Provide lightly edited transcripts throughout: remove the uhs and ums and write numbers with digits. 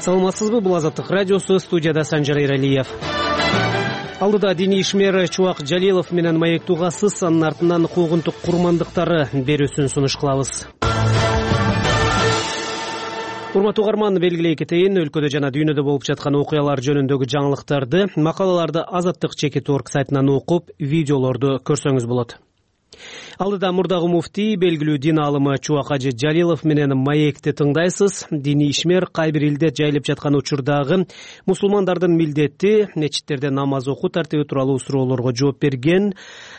Саламатсызбы, бул Азаттык радиосу, студияда Санжар Эралиев. Алдыда диний ишмер Чубак Жалилов менен маек тугасыз, анын артынан куугунтук курмандыктары берүүсүн сунуш кылабыз. Урматтуу угарман, белгилей кетейин, өлкөдө жана дүйнөдө болуп жаткан окуялар жөнүндөгү жаңылыктарды, макалаларды Азаттык Чекит.org сайтынан окуп, видеолорду көрсөңүз болот. Алдыда мурдагы муфтий, белгилүү дин аалымы Чубак Ажы Жалилов менен маекти тыңдайсыз. Диний ишмер кай бир илде жайылып жаткан учурдагы мусулмандардын милдети мечиттерде намаз окуу тартиби тууралуу суроолорго жооп берген.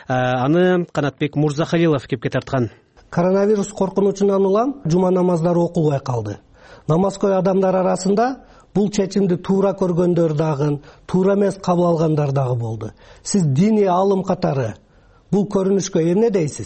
Аны Канатбек Мурзахалилов кепке тарткан. Коронавирус коркунучунан улам жума намаздары окулбай калды. Намазкөй адамдар арасында бул чечимди туура көргөндөр дагы, туура эмес кабыл алгандар дагы болду. Сиз диний аалым катары бул көрүнүшкө эмне дейсиз?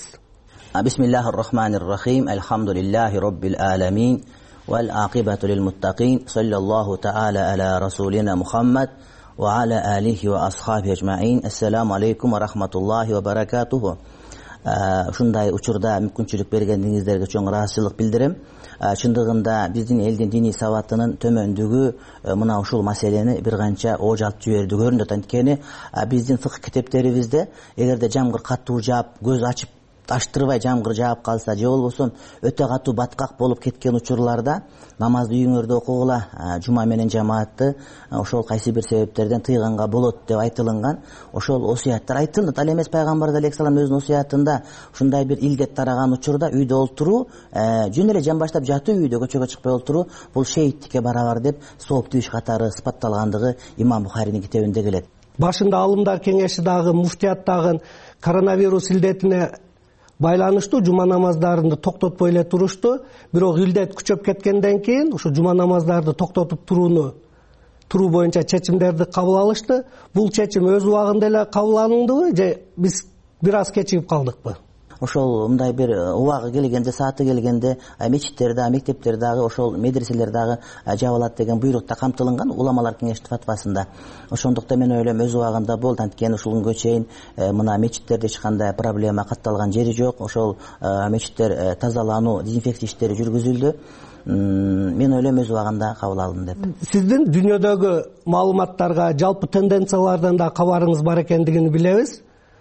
Бисмиллахир-рахманир-рахим. Алхамдулиллахи роббил аламин. Вал акибату лил муттакин. Саллаллаху та'ала аля расулина Мухаммад ва аля алихи ва асхаби ажмаин. Ассаламу алейкум ва рахматуллахи ва баракатуху. Ушундай учурда мүмкүнчүлүк бергениңиздерге чоң ыраазычылык билдирем. Чындыгында биздин элдин диний сабатынын төмөндүгү мына ушул маселени бир канча оожалтып жиберди көрүнөт. Анткени биздин фыкh китептерибизде эгерде жамгыр катуу жаап, көз ачып аштырбай жамгыр жаап калса, же болбосо өтө катуу баткак болуп кеткен учурларда намазды үйүңөрдө окугула, жума менен жамаатты ошол кайсы бир себептерден тыйганга болот деп айтылган. Ошол осуяттар айтылат. Ал эмес пайгамбар алейхиссалам өзүнүн осуятында ушундай бир илдет тараган учурда үйдө олтуруу, жөн эле жан баштап жатуу, үйдө көчөгө чыкпай олтуруу бул шейиттикке барабар деп сооптуу иш катары сыпатталгандыгы Имам Бухаринин китебинде келет. Башында алымдар кеңеши дагы, муфтият дагы коронавирус илдетине байланыштуу жума намаздарын токтотпой эле турушту. Бирок илдет күчөп кеткенден кийин ушу жума намаздарды токтотуп туруу боюнча чечимдерди кабыл алышты. Бул чечим өз убагында эле кабыл алындыбы же биз бир аз кечигип калдыкпы? Ошол мындай бир убагы келгенде, сааты келгенде мечиттерде, мектептердеги, ошол медреселердеги жабылат деген буйрукта камтылган уламалар кеңештин фатвасында. Ошондуктан мен ойлойм өз убагында болду. Анткени ушул күнгө чейин мына мечиттерде эч кандай проблема катталган жери жок. Ошол мечиттер тазалануу, дезинфекция иштери жүргүзүлдү. Мен ойлойм өз убагында кабыл алдым деп. Сиздин дүйнөдөгү маалыматтарга, жалпы тенденциялардан да кабарыңыз бар экендигин билебиз.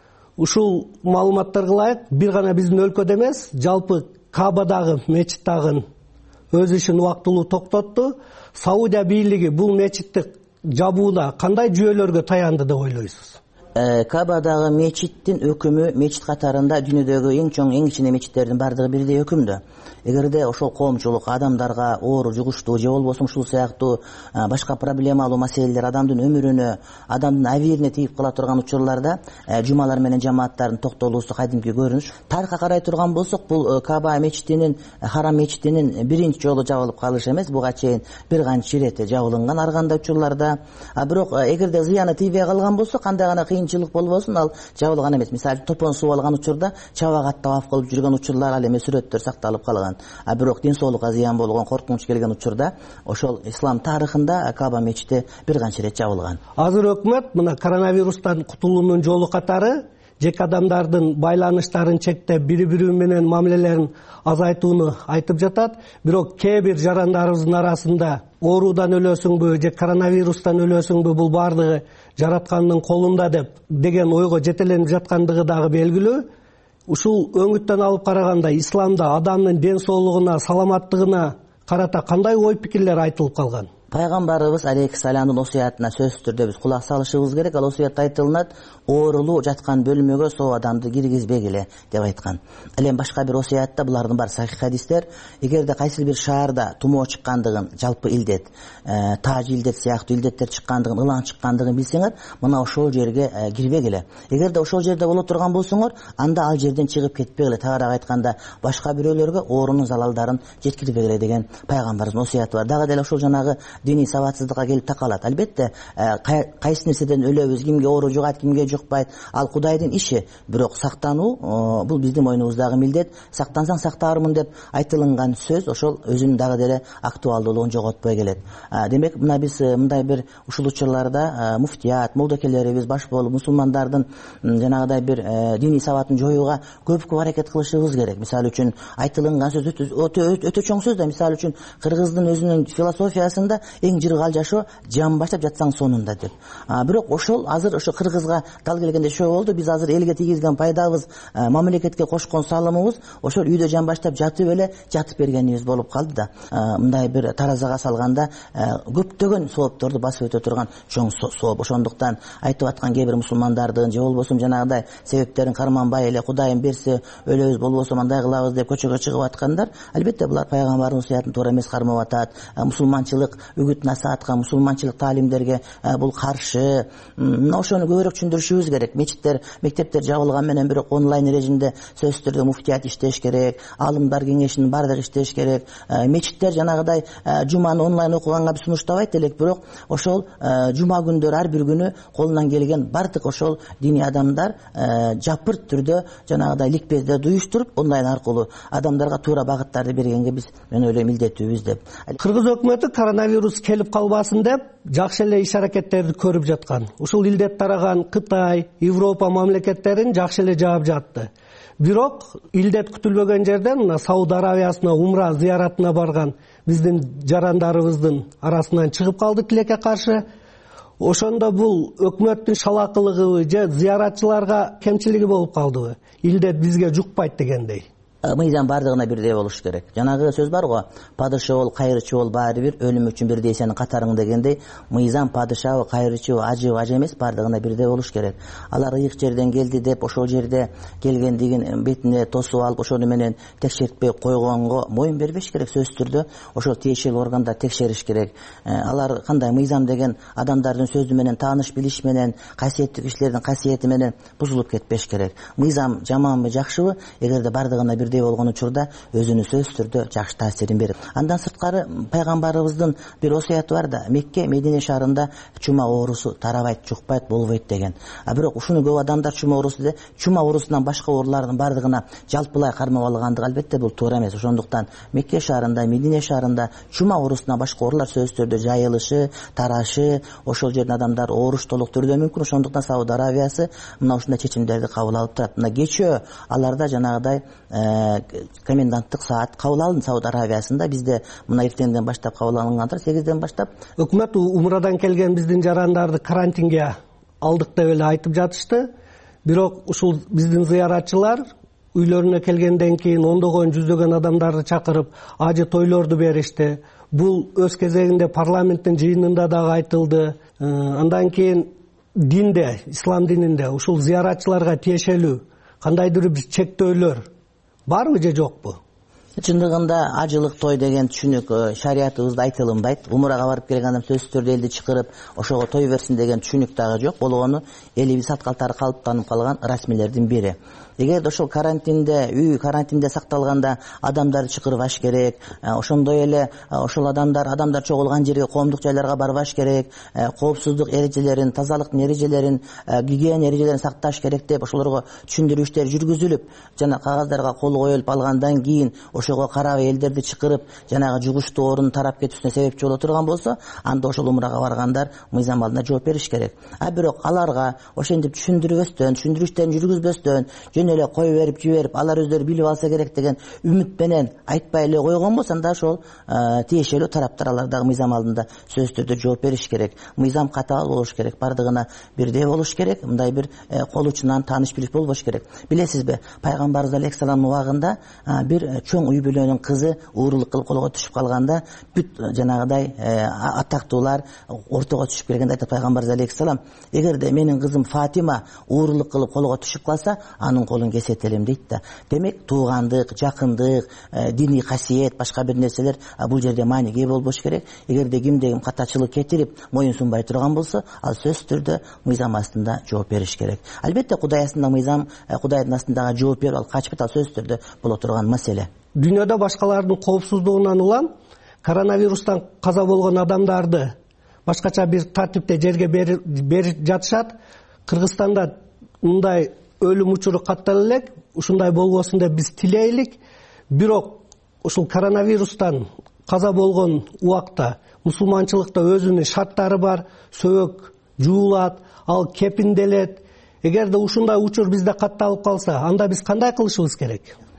Ушул маалыматтарга ылайык бир гана биздин өлкөдө эмес, жалпы Кабадагы мечит дагы өз ишин убактылуу токтотту. Саудия бийлиги бул мечитти жабууда кандай жүйөлөргө таянды деп ойлойсуз? Кабадагы мечиттин өкүмү мечит катарында дүйнөдөгү эң чоң, эң кичине мечиттердин бардыгы бирдей өкүмдө. Эгерде ошол коомчулук адамдарга оору жугуштуу же болбосо ушул сыяктуу башка проблемалуу маселелер адамдын өмүрүнө, адамдын абийирине тийип кала турган учурларда жумалар менен жамааттардын токтолуусу кадимки көрүнүш. Тарыхка карай турган болсок, бул Каба мечитинин, Харам мечитинин биринчи жолу жабылып калышы эмес, буга чейин бир канча ирет жабылган ар кандай учурларда. Бирок эгерде зыяны тийбей калган болсо, кандай гана кыйынчылык болбосун, ал жабылган эмес. Мисалы, топон суу алган учурда чабагат таваф кылып жүргөн учурлар ал эми сүрөттөр сакталып калган. Бирок ден соолукка зыян болгон, коркунуч келген учурда ошол ислам тарыхында Каба мечити бир канча ирет жабылган. Азыр өкмөт мына коронавирустан кутулуунун жолу катары жеке адамдардын байланыштарын чектеп, бири-бири менен мамилелерин азайтууну айтып жатат. Бирок кээ бир жарандарыбыздын арасында оорудан өлөсүңбү же коронавирустан өлөсүңбү, бул бардыгы жараткандын колунда деген ойго жетеленип жаткандыгы дагы белгилүү. Ушул өңүттөн алып караганда исламда адамдын ден соолугуна, саламаттыгына карата кандай ой пикирлер айтылып калган? Пайгамбарыбыз алейхиссаламдын осуятына сөзсүз түрдө биз кулак салышыбыз керек. Ал осуятта айтылат: оорулуу жаткан бөлмөгө соо адамды киргизбегиле деп айткан. Ал эми башка бир осуятта, булардын баары сахих хадистер, эгерде кайсы бир шаарда тумоо чыккандыгын, жалпы илдет, тааж илдет сыяктуу илдеттер чыккандыгын, ылаң чыккандыгын билсеңер, мына ошол жерге кирбегиле. Эгерде ошол жерде боло турган болсоңор, анда ал жерден чыгып кетпегиле. Тагыраак айтканда, башка бирөөлөргө оорунун залалдарын жеткирбегиле деген пайгамбарыбыздын осуяты бар. Дагы деле ошол жанагы диний сабатсыздыкка келип такалат. Албетте, кайсы нерседен өлөбүз, кимге оору жугат, кимге жукпайт, ал Кудайдын иши. Бирок сактануу бул биздин мойнубуздагы милдет. Сактансаң сактаармын деп айтылган сөз ошол өзүнүн дагы деле актуалдуулугун жоготпой келет. Демек, мына биз мындай бир ушул учурларда муфтият, молдокелерибиз баш болуп мусулмандардын жанагыдай бир диний сабатын жоюуга көп аракет кылышыбыз керек. Мисалы үчүн айтылган сөз өтө чоң сөз да. Мисалы үчүн кыргыздын өзүнүн философиясында эң жыргал жашоо жан баштап жатсаң сонунда деп. Бирок ошол азыр ошо Кыргызга дал келгенде шо болду. Биз азыр элге тийгизген пайдабыз, мамлекетке кошкон салымыбыз ошол үйдө жан баштап жатып эле жатып бергенибиз болуп калды да. Мындай бир таразага салганда көптөгөн соопторду басып өтө турган чоң сооп. Ошондуктан айтып аткан кээ бир мусулмандардын же болбосо жанагыдай себептерин карманбай эле Кудайым берсе өлөбүз, болбосо мындай кылабыз деп көчөгө чыгып аткандар, албетте булар пайгамбардын осуятын туура эмес кармап атат. Мусулманчылык үгүт насаатка, мусулманчылык таалимдерге бул каршы. Ошону көбүрөөк түшүндүрүшүбүз керек. Мечиттер, мектептер жабылган менен бирок онлайн режимде сөзсүз түрдө муфтият иштеш керек, алымдар кеңешинин баардыгы иштеш керек. Мечиттер жанагыдай жуманы онлайн окуганга биз сунуштабайт элек, бирок ошол жума күндөрү ар бир күнү колунан келген бардык ошол диний адамдар жапырт түрдө жанагыдай ликбездерди уюштуруп онлайн аркылуу адамдарга туура багыттарды бергенге биз, мен ойлойм, милдеттүүбүз деп. Кыргыз өкмөтү коронавирус келип калбасын деп жакшы эле иш аракеттерди көрүп жаткан. Ушул илдет тараган Кытай, Европа мамлекеттерин жакшы эле жаап жатты. Бирок илдет күтүлбөгөн жерден мына Сауд Арабиясына умра зыяратына барган биздин жарандарыбыздын арасынан чыгып калды тилекке каршы. Ошондо бул өкмөттүн шалакылыгыбы же зыяратчыларга кемчилиги болуп калдыбы? Илдет бизге жукпайт дегендей. Мыйзам бардыгына бирдей болуш керек. Жанагы сөз бар го, падыша бол, кайрычы бол, баары бир, өлүм үчүн бирдей сенин катарың дегендей, мыйзам падышабы, кайрычыбы, ажыбы, аж эмес, бардыгына бирдей болуш керек. Алар ыйык жерден келди деп, ошол жерде келгендигин бетине тосуп алып, ошону менен текшертпей койгонго моюн бербеш керек. Сөзсүз түрдө ошол тиешелүү органдар текшериш керек. Алар кандай мыйзам деген адамдардын сөзү менен, тааныш билиш менен, касиеттүү кишилердин касиети менен бузулуп кетпеш керек. Мыйзам жаманбы, жакшыбы, эгерде бардыгына бирдей болгон учурда өзүнүн сөзсүз түрдө жакшы таасирин берет. Андан сырткары пайгамбарыбыздын бир осуяты бар да, Мекке, Медине шаарында чума оорусу тарабайт, жукпайт, болбойт деген. Бирок ушуну көп адамдар чума оорусунан башка оорулардын бардыгына жалпылай кармап алгандыгы албетте бул туура эмес. Ошондуктан Мекке шаарында, Медине шаарында чума оорусунан башка оорулар сөзсүз түрдө жайылышы, тарашы, ошол жерден адамдар ооруш толук түрдө мүмкүн. Ошондуктан Сауд Арабиясы мына ушундай чечимдерди кабыл алып турат. Мына кечөө аларда жанагыдай коменданттык саат кабыл алынды Сауд Арабиясында. Бизде мына эртеңден баштап кабыл алынгандыр, 8ден баштап. Өкмөт умрадан келген биздин жарандарды карантинге алдык деп эле айтып жатышты. Бирок ушул биздин зыяратчылар үйлөрүнө келгенден кийин ондогон, жүздөгөн адамдарды чакырып ажы тойлорду беришти. Бул өз кезегинде парламенттин жыйынында дагы айтылды. Андан кийин динде, ислам дининде ушул зыяратчыларга тиешелүү кандайдыр бир чектөөлөр барбы же жокпу? Чындыгында ажылык той деген түшүнүк шариятыбызда айтылынбайт. Умурага барып келген адам сөзсүз түрдө элди чакырып ошого той берсин деген түшүнүк дагы жок. Болгону элибиз саткалтары калыптанып калган расмилердин бири. Эгерде ошол карантинде, үй карантинде сакталганда адамдарды чакырбаш керек. Ошондой эле ошол адамдар чогулган жерге, коомдук жайларга барбаш керек. Коопсуздук эрежелерин, тазалыктын эрежелерин, гигиена эрежелерин сакташ керек деп ошолорго түшүндүрүү иштери жүргүзүлүп, жана кагаздарга кол коюлуп алгандан кийин ошого карабай элдерди чакырып, жанагы жугуштуу оорунун тарап кетүүсүнө себепчи боло турган болсо, анда ошол умрага баргандар мыйзам алдында жооп бериш керек. Бирок аларга ошентип түшүндүрбөстөн, түшүндүрүү иштерин жүргүзбөстөн, жөн эле кой берип жиберип, алар өздөрү билип алса керек деген үмүт менен айтпай эле койгон болсо, анда ошол тиешелүү тараптар алардагы мыйзам алдында сөзсүз түрдө жооп бериш керек. Мыйзам катаал болуш керек, бардыгына бирдей болуш керек. Мындай бир кол учунан тааныш билиш болбош керек. Билесизби, пайгамбарыбыз алейхиссаламдын убагында бир чоң үй бүлөнүн кызы уурулук кылып колго түшүп калганда, бүт жанагыдай атактуулар ортого түшүп келгенде айтат пайгамбарыбыз алейхиссалам: эгерде менин кызым Фатима уурулук кылып колго түшүп калса, анын колун кесет элем дейт да. Демек, туугандык, жакындык, диний касиет, башка бир нерселер бул жерде мааниге болбош керек. Эгерде кимде ким катачылык кетирип моюн сунбай турган болсо, ал сөзсүз түрдө мыйзам астында жооп бериш керек. Албетте Кудай астында мыйзам, Кудайдын астындагы жооп берип, ал качпайт, ал сөзсүз түрдө боло турган маселе. Дүйнөдө башкалардын коопсуздугунан улам коронавирустан каза болгон адамдарды башкача бир тартипте жерге берип жатышат. Кыргызстанда мындай өлүм учуру каттала элек, ушундай болбосун деп биз тилейлик. Бирок ушул коронавирустан каза болгон убакта мусулманчылыкта өзүнүн шарттары бар. Сөбөк жуулат, ал кепинделет. Эгерде ушундай учур бизде катталып калса, анда биз кандай кылышыбыз керек?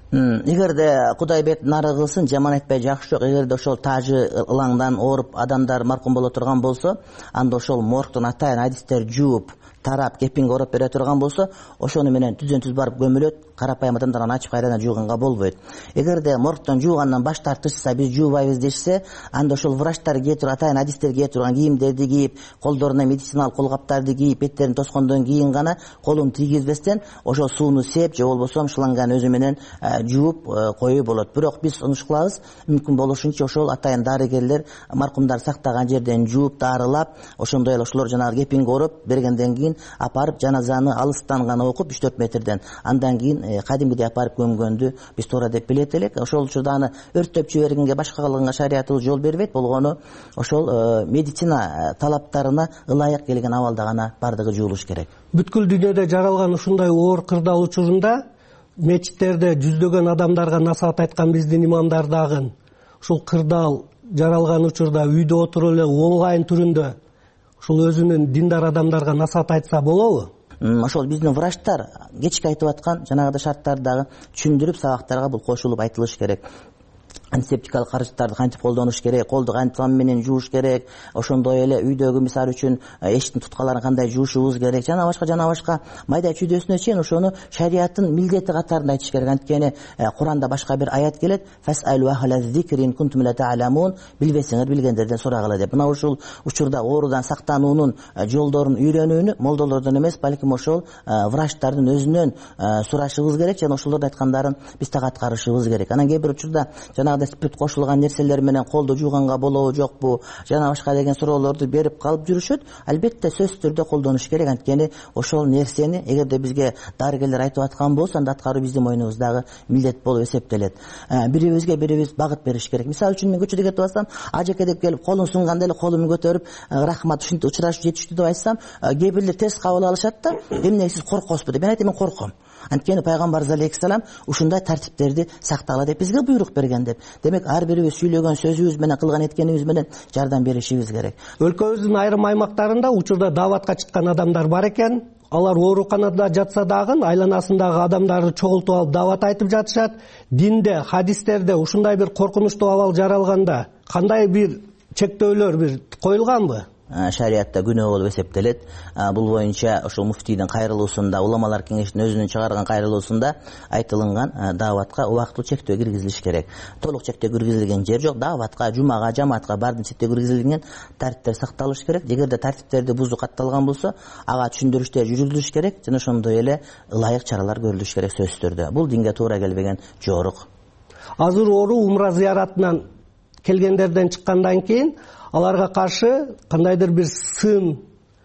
Эгерде Кудай бет нары кылсын, жаман айтпай жакшы жок. Эгерде ошол тажы ылаңдан ооруп адамдар маркум боло турган болсо, анда ошол моргтон атайын адистер жууп тарап кепинге ороп бере турган болсо, ошону менен түздөн түз барып көмүлөт. Карапайым адамдардан ачып кайрадан жууганга болбойт. Эгерде моргтон жуугандан баш тартышса, биз жуубайбыз дешсе, анда ошол врачтар кие турган, атайын адистер кие турган кийимдерди кийип, колдоруна медициналык колгаптарды кийип, беттерин тоскондон кийин гана колун тийгизбестен ошол сууну сеп же болбосо шланганы өзү менен жууп коюу болот. Бирок биз сунуш кылабыз, мүмкүн болушунча ошол атайын дарыгерлер маркумдар сактаган жерден жууп, дарылап, ошондой эле ошолор жанагы кепинге ороп бергенден кийин апарып жаназаны алыстан гана окуп 3-4 метрден, андан кийин кадимгидей апарып көмгөндү биз туура деп билет элек. Ошол учурда аны өрттөп жибергенге, башка кылганга шариятыбыз жол бербейт. Болгону ошол медицина талаптарына ылайык келген абалда гана бардыгы жуулуш керек. Бүткүл дүйнөдө жаралган ушундай оор кырдаал учурунда мечиттерде жүздөгөн адамдарга насаат айткан биздин имамдар дагы ушул кырдаал жаралган учурда үйдө отуруп эле онлайн түрүндө ушул өзүнүн диндар адамдарга насаат айтса болобу? Ошол биздин врачтар кечки айтып аткан жанагы шарттарды дагы түшүндүрүп, сабактарга бул кошулуп айтылыш керек. Антисептикалык каражаттарды кантип колдонуш керек, колду кантип менен жууш керек, ошондой эле үйдөгү мисалы үчүн эшиктин туткаларын кандай жуушубуз керек, жана башка майда чүйдөсүнө чейин ошону шариаттын милдети катарында айтыш керек. Анткени Куранда башка бир аят келет: "Фасалу ахла зикрин кунтум ла та'ламун", билбесеңер билгендерден сурагыла деп. Мына ушул учурда оорудан сактануунун жолдорун үйрөнүүнү молдолордон эмес, балким ошол врачтардын өзүнөн сурашыбыз керек, жана ошолордун айткандарын биз так аткарышыбыз керек. Анан кээ бир учурда жанагы спирт кошулган нерселер менен колду жууганга болобу жокпу, жана башка деген суроолорду берип калып жүрүшөт. Албетте сөзсүз түрдө колдонуш керек. Анткени ошол нерсени эгерде бизге дарыгерлер айтып аткан болсо, анда аткаруу биздин мойнубуздагы милдет болуп эсептелет. Бирибизге бирибиз багыт бериш керек. Мисалы үчүн мен көчөдө кетип атсам, ажеке деп келип колун сунганда эле колумду көтөрүп, рахмат, ушинтип учурашып жетиштүү деп айтсам, кээ бирлер терс кабыл алышат да, эмне сиз коркосузбу деп. Мен айтам, мен корком. Анткени пайгамбарыбыз алейхиссалам ушундай тартиптерди сактагыла деп бизге буйрук берген деп. Демек ар бирибиз сүйлөгөн сөзүбүз менен, кылган эткенибиз менен жардам беришибиз керек. Өлкөбүздүн айрым аймактарында учурда дааватка чыккан адамдар бар экен. Алар ооруканада жатса дагы айланасындагы адамдарды чогултуп алып даават айтып жатышат. Динде, хадистерде ушундай бир коркунучтуу абал жаралганда кандай бир чектөөлөр бир коюлганбы? Шариатта күнөө болуп эсептелет. Бул боюнча ошол муфтийдин кайрылуусунда, уламалар кеңешинин өзүнүн чыгарган кайрылуусунда айтылган дааватка убактылуу чектөө киргизилиш керек. Толук чектөө киргизилген жер жок. Дааватка, жумага, жамаатка бардын чектөө киргизилген тартиптер сакталыш керек. Эгерде тартиптерди бузуу катталган болсо, ага түшүндүрүштөр жүргүзүлүш керек, жана ошондой эле ылайык чаралар көрүлүш керек сөзсүз түрдө. Бул динге туура келбеген жорук. Азыр оору умра зыяратынан келгендерден чыккандан кийин аларга каршы кандайдыр бир сын,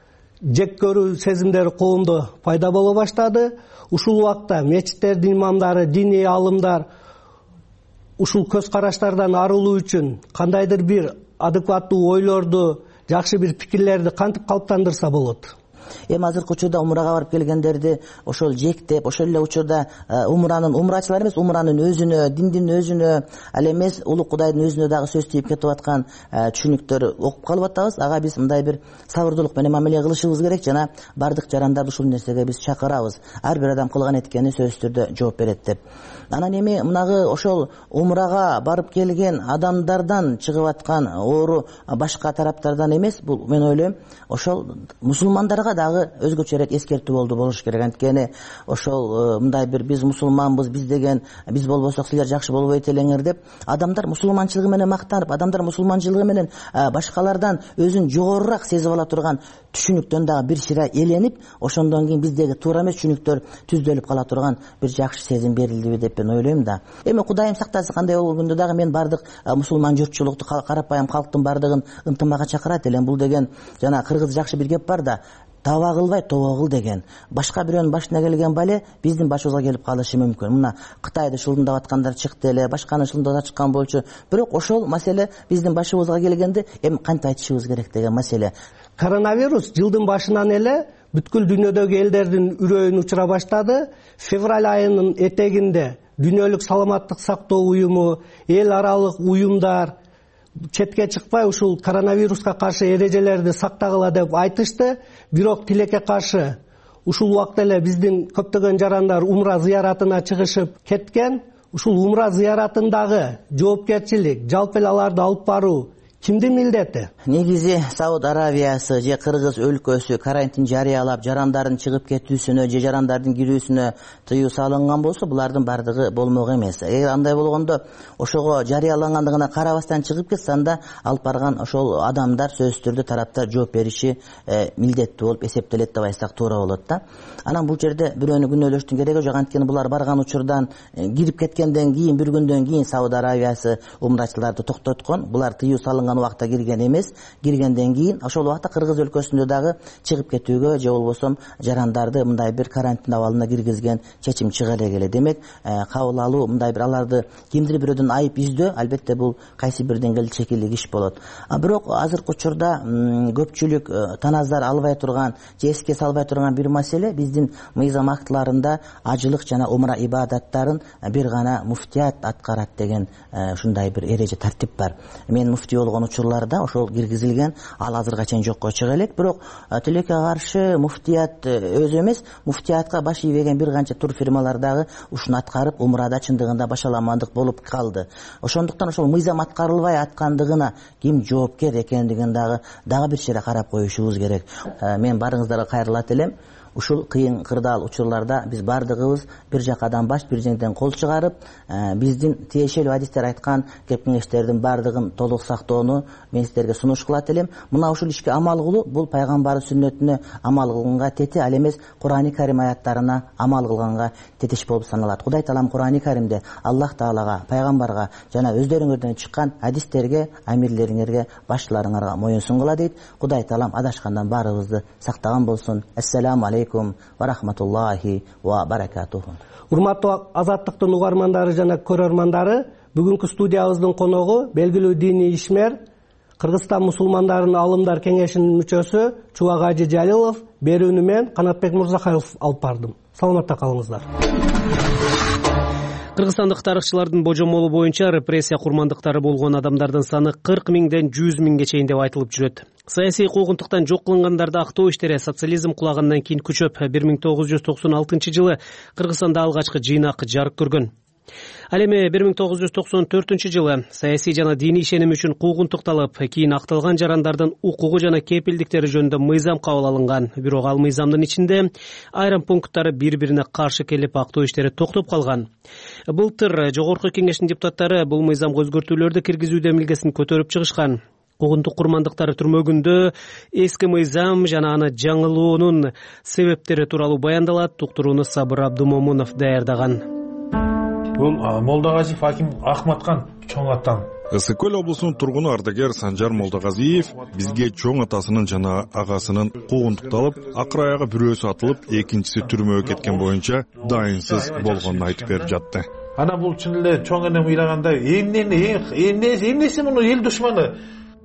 жек көрүү сезимдери коомдо пайда боло баштады. Ушул убакта мечиттердин имамдары, диний алымдар ушул көз караштардан арылуу үчүн кандайдыр бир адекваттуу ойлорду, жакшы бир пикирлерди кантип калыптандырса болот? Эми азыркы учурда умрага барып келгендерди ошол жектеп, ошол эле учурда умранын умрачылар эмес, умранын өзүнө, диндин өзүнө, ал эмес улуг Кудайдын өзүнө дагы сөз тийип кетип аткан түшүнүктөр окуп калып атабыз. Ага биз мындай бир сабырдуулук менен мамиле кылышыбыз керек, жана бардык жарандарды ушул нерсеге биз чакырабыз. Ар бир адам кылган эткени сөзсүз түрдө жооп берет деп. Анан эми мынагы ошол умрага барып келген адамдардан чыгып аткан оору башка тараптардан эмес, бул мен ойлойм ошол мусулмандарга дагы өзгөчөрөөк эскертүү болуш керек. Анткени ошол мындай бир биз мусулманбыз, биз деген биз болбосок силер жакшы болбойт элеңер деп адамдар мусулманчылыгы менен мактанып, адамдар мусулманчылыгы менен башкалардан өзүн жогорурак сезип ала турган түшүнүктөн дагы бир шира эленип, ошондон кийин биздеги туура эмес түшүнүктөр түздөлүп кала турган бир жакшы сезим берилдиби деп мен ойлойм да. Эми Кудайым сактасын, кандай болгондо дагы мен бардык мусулман журтчулукту, карапайым калктын бардыгын ынтымакка чакырат элем. Бул деген жана кыргыз жакшы бир кеп бар да, таба кылбай тоба кыл деген. Башка бирөөнүн башына келген бале биздин башыбызга келип калышы мүмкүн. Мына Кытайды шылдындап аткандар чыкты эле, башканы шылдындап чыккан болчу. Бирок ошол маселе биздин башыбызга келгенде эми кантип айтышыбыз керек деген маселе. Коронавирус жылдын башынан эле бүткүл дүйнөдөгү элдердин үрөйүн учура баштады. Февраль айынын этегинде Дүйнөлүк саламаттык сактоо уюму, эл аралык уюмдар четке чыкпай ушул коронавируска каршы эрежелерди сактагыла деп айтышты. Бирок тилекке каршы ушул убакта эле биздин көптөгөн жарандар умра зыяратына чыгышып кеткен. ушул умра зыяратындагы жоопкерчилик, жалпы эле аларды алып баруу кимдин милдети? Негизи Сауд Аравиясы же Кыргыз өлкөсү карантин жарыялап, жарандардын чыгып кетүүсүнө же жарандардын кирүүсүнө тыюу салынган болсо, булардын бардыгы болмок эмес. Эгер андай болгондо, ошого жарыялангандыгына карабастан чыгып кетсе, анда алып барган ошол адамдар сөзсүз түрдө тараптар жооп бериши милдеттүү болуп эсептелет деп айтсак туура болот да. Анан бул жерде бирөөнү күнөөлөштүн кереги жок, анткени булар барган учурдан кирип кеткенден кийин, бир күндөн кийин Сауд Аравиясы умрачыларды токтоткон. Булар тыюу салынган убакта кирген эмес, киргенден кийин ошол убакта Кыргыз өлкөсүндө дагы чыгып кетүүгө же болбосо жарандарды мындай бир карантин абалына киргизген чечим чыга эле. Демек, кабыл алуу мындай бир аларды кимдир бирөөдөн айып издөө, албетте бул кайсы бир деңгээлде чекилик иш болот. Бирок азыркы учурда көпчүлүк таназдар албай турган же эске салбай турган бир маселе, биздин мыйзам актыларында ажылык жана умра ибадаттарын бир гана муфтият аткарат деген ушундай бир эреже тартип бар. Мен муфти болгон учурларда ошол киргизилген, ал азырга чейин жокко чыга элек. Бирок тилекке каршы муфтият өзү эмес, муфтиятка баш ийбеген бир канча тур фирмалар дагы ушуну аткарып, умрада чындыгында башаламандык болуп калды. Ошондуктан ошол мыйзам аткарылбай аткандыгына ким жоопкер экендигин дагы бир чере карап коюшубуз керек. Мен барыңыздарга кайрылат элем. Ушул кыйын кырдаал учурларда биз бардыгыбыз бир жакадан баш, бир жеңден кол чыгарып, биздин тиешелүү адистер айткан кеңештердин бардыгын толук сактоону мен сиздерге сунуш кылат элем. Мына ушул ишке амал кылуу бул пайгамбардын сүннөтүнө амал кылганга тете, ал эмес Кур'ани Карим аяттарына амал кылганга тетиш болуп саналат. Кудай таалам Кур'ани Каримде Аллах таалага, пайгамбарга жана өздөрүңөрдөн чыккан адистерге, амирлериңерге, баштыларыңарга моюнсун кыла дейт. Кудай таалам адашкандан баарыбызды сактаган болсун. Ассаламу алейкум ва рахматуллахи ва баракатуху. Урматтуу Азаттыктын угармандары жана көрөрмандары, бүгүнкү студиябыздын коногу белгилүү диний ишмер, Кыргызстан мусулмандарынын алымдар кеңешинин мүчөсү Чубак Ажы Жалилов, берүүнү мен Канатбек Мурзахаев алып бардым. Саламатта калыңыздар. Кыргызстандык тарыхчылардын божомолу боюнча репрессия курмандыктары болгон адамдардын саны 40 миңден 100 миңге чейин деп айтылып жүрөт. Саясий куугунтуктан жок кылынгандарды актоо иштери социализм кулагандан кийин күчөп, 1996 жылы Кыргызстанда алгачкы жыйнак жарык көргөн. Ал эми 1994 жылы саясий жана диний ишеним үчүн куугунтукталып, кийин акталган жарандардын укугу жана кепилдиктери жөнүндө мыйзам кабыл алынган. Бирок ал мыйзамдын ичинде айрым пункттары бири-бирине каршы келип, актоо иштери токтоп калган. Былтыр Жогорку Кеңештин депутаттары бул мыйзамга өзгөртүүлөрдү киргизүү демилгесин көтөрүп чыгышкан. Куугунтук курмандыктары түрмөгүндө эски мыйзам жана аны жаңылоонун себептери тууралуу баяндалат. Туктурууну Сабыр Абдумомунов даярдаган. Бул Молдогазиев Аким Ахматкан чоң атам. Ысык көл облусунун тургуну ардагер Санжар Молдогазиев бизге чоң атасынын жана агасынын куугунтукталып, акыр аягы бирөөсү атылып, экинчиси түрмөгө кеткен боюнча дайынсыз болгонун айтып берип жатты. Ана бул чын эле чоң энем ыйлагандай, эмнеси муну эл душманы?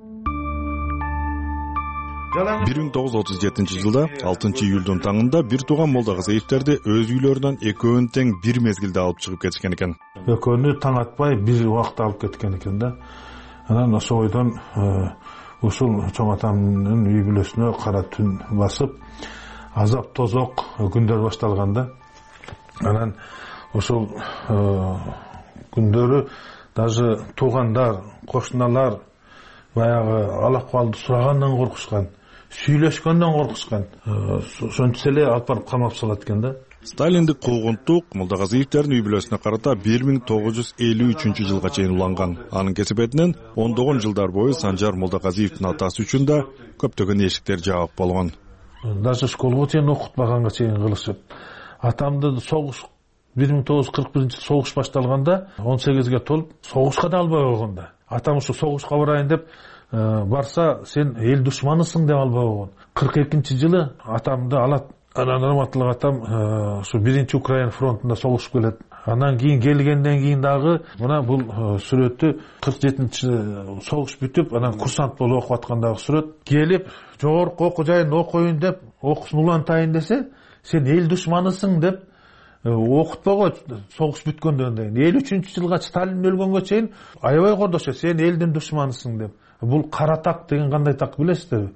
1937 жылда 6-июлдун таңында бир тууган Молдогазиевтерди өз үйлөрүнөн экөөнү тең бир мезгилде алып чыгып кетишкен экен. Экөөнү таң атпай бир убакта алып кеткен экен да. Анан ошол ойдон ушул чоң атамдын үй бүлөсүнө кара түн басып, азап тозок күндөр башталганда, анан ошол күндөрү даже туугандар, кошуналар баягы ал-акыбалды сурагандан коркушкан, сүйлөшкөндөн коркушкан. Ошончо эле алып барып камап салат экен да. Сталиндик куугунтук Молдогазиевтердин үй бүлөсүнө карата 1953 жылга чейин уланган. Анын кесепетинен ондогон жылдар бою Санжар Молдогазиевдин атасы үчүн да көптөгөн эшиктер жабык болгон. Даже школго чейин окутпаганга чейин кылышып. Атамды согуш 1941 согуш башталганда 18ге толуп согушка да албай койгон да. Атам ушу согушка барайын деп барса, сен эл душманысың деп албай койгон. 42 жылы атамды алат. Анан Раматылык атам ушу 1-Украина фронтунда согушуп келет. Анан кийин келгенден кийин дагы мына бул сүрөттү 47 согуш бүтүп, анан курсант болуп окуп аткандагы сүрөт. Келип, жогорку окуу жайында окуйын деп, окуусун улантайын десе, сен эл душманысың деп окутпого согуш бүткөндөн кийин 53 жылга Сталин өлгөнгө чейин аябай кордошу, сен элдин душманысың деп. Бул кара так деген кандай так билесиздерби?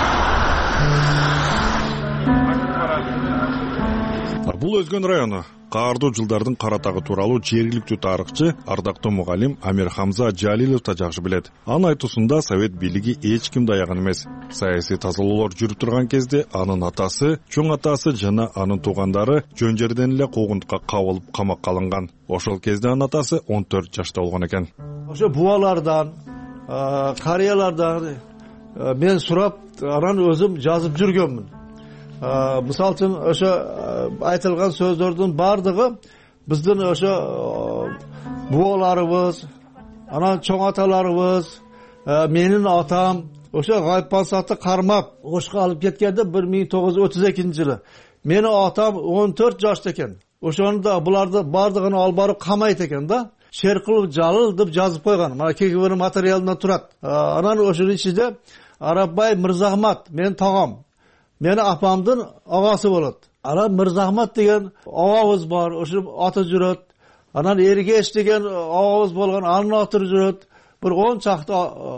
Бул Өзгөн району каардуу жылдардын каратагы тууралуу жергиликтүү тарыхчы ардактуу мугалим Амир Хамза Жалилов да жакшы билет. Анын айтуусунда совет бийлиги эч кимди аяган эмес. Саясий тазалоолор жүрүп турган кезде анын атасы, чоң атасы жана анын туугандары жөн жерден эле куугунтукка кабылып камакка алынган. Ошол кезде анын атасы 14 жашта болгон экен. Ошо бубалардан, карыялардан мен сурап, анан өзүм жазып жүргөнмүн. Мисалы үчүн ошо айтылган сөздөрдүн бардыгы биздин ошо бубаларыбыз, анан чоң аталарыбыз, менин атам ошо Гайпансатты кармап Ошко алып кеткенде 1932-жылы. Менин атам 14 жашта экен. Ошондо буларды бардыгын алып барып камайт экен да. Шеркулов Жалыл деп жазып койгон. Мына КГБнын материалында турат. Анан ошонун ичинде Арапбай Мырзахмат, менин тагам. Мени апамдын агасы болот. Анан Мырзахмат деген агабыз бар, ошо аты жүрөт. Анан Эргеш деген агабыз болгон, анын аты жүрөт. Бир 10 чакты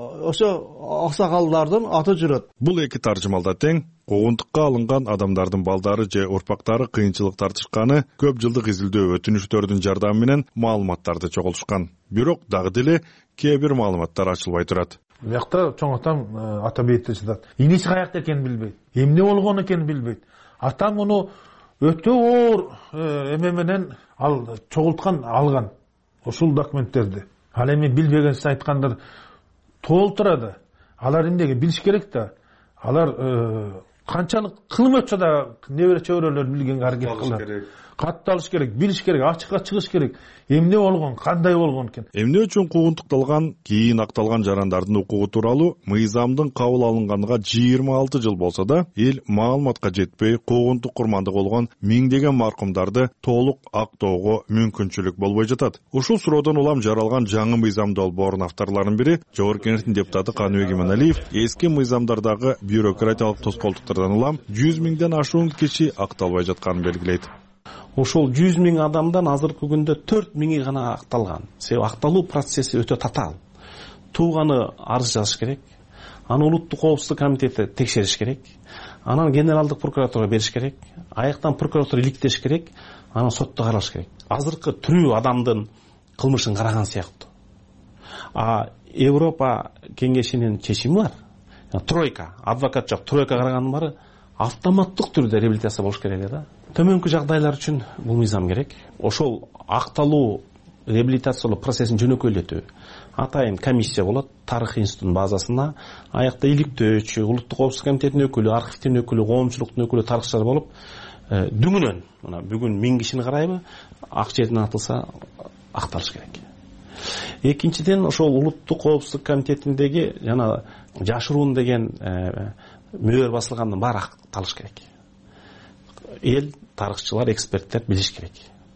ошо аксакалдардын аты жүрөт. Бул эки таржымалда тең куугунтукка алынган адамдардын балдары же урпактары кыйынчылык тартышканы, көп жылдык изилдөө өтүнүштөрдүн жардамы менен маалыматтарды чогултушкан. Бирок дагы деле кээ бир маалыматтар ачылбай турат. Биякта чоң атам ата бейитте жатат. Иниси каякта экенин билбейт. Эмне болгон экенин билбейт. Атам муну өтө оор эме менен чогулткан алган. Ушул документтерди. Ал эми билбегенсин айткандар толтурады. Алар эмнеге билиш керек да. Алар канчалык кылым өтсө да небере чөбөрөлөр билгенге аракет кылат. Катталыш керек, билиш керек, ачыкка чыгыш керек. Эмне болгон, кандай болгон экен. Эмне үчүн куугунтукталган, кийин акталган жарандардын укугу тууралуу мыйзамдын кабыл алынганына 26 жыл болсо да, эл маалыматка жетпей куугунтук курмандыгы болгон миңдеген маркумдарды толук актоого мүмкүнчүлүк болбой жатат. Ушул суроодон улам жаралган жаңы мыйзам долбоорунун авторлорунун бири Жогорку Кеңештин депутаты Каныбек Иманалиев эски мыйзамдардагы бюрократиялык тоскоолдуктардан улам 100 миңден ашуун киши акталбай жатканын белгилейт. Ошол 100 миң адамдан азыркы күндө 4 миңи гана акталган. Себеби акталуу процесси өтө татаал. Тууганы арыз жазыш керек. Аны улуттук коопсуздук комитети текшериш керек. Анан генералдык прокуратурага бериш керек. Аяктан прокуратура иликтеш керек. Анан сотто каралыш керек. Азыркы тирүү адамдын кылмышын караган сыяктуу. Европа кеңешинин чечими бар. Тройка, адвокат жок тройка караганын баары автоматтык түрдө реабилитация болуш керек да. Төмөнкү жагдайлар үчүн бул мыйзам керек. Ошол акталуу реабилитациялоо процессин жөнөкөйлөтүү. Атайын комиссия болот, тарых институтунун базасына, аякта иликтөөчү, улуттук коопсуздук комитетинин өкүлү, архивдин өкүлү, коомчулуктун өкүлү, тарыхчылар болуп, дүңүнөн, мына бүгүн 1000 кишини карайбы, ак жерден атылса акталыш керек. Экинчиден, ошол улуттук коопсуздук комитетиндеги жана жашыруун деген мөөр басылгандын баары акталыш керек. Эл, тарыхчылар, эксперттер билиш керек.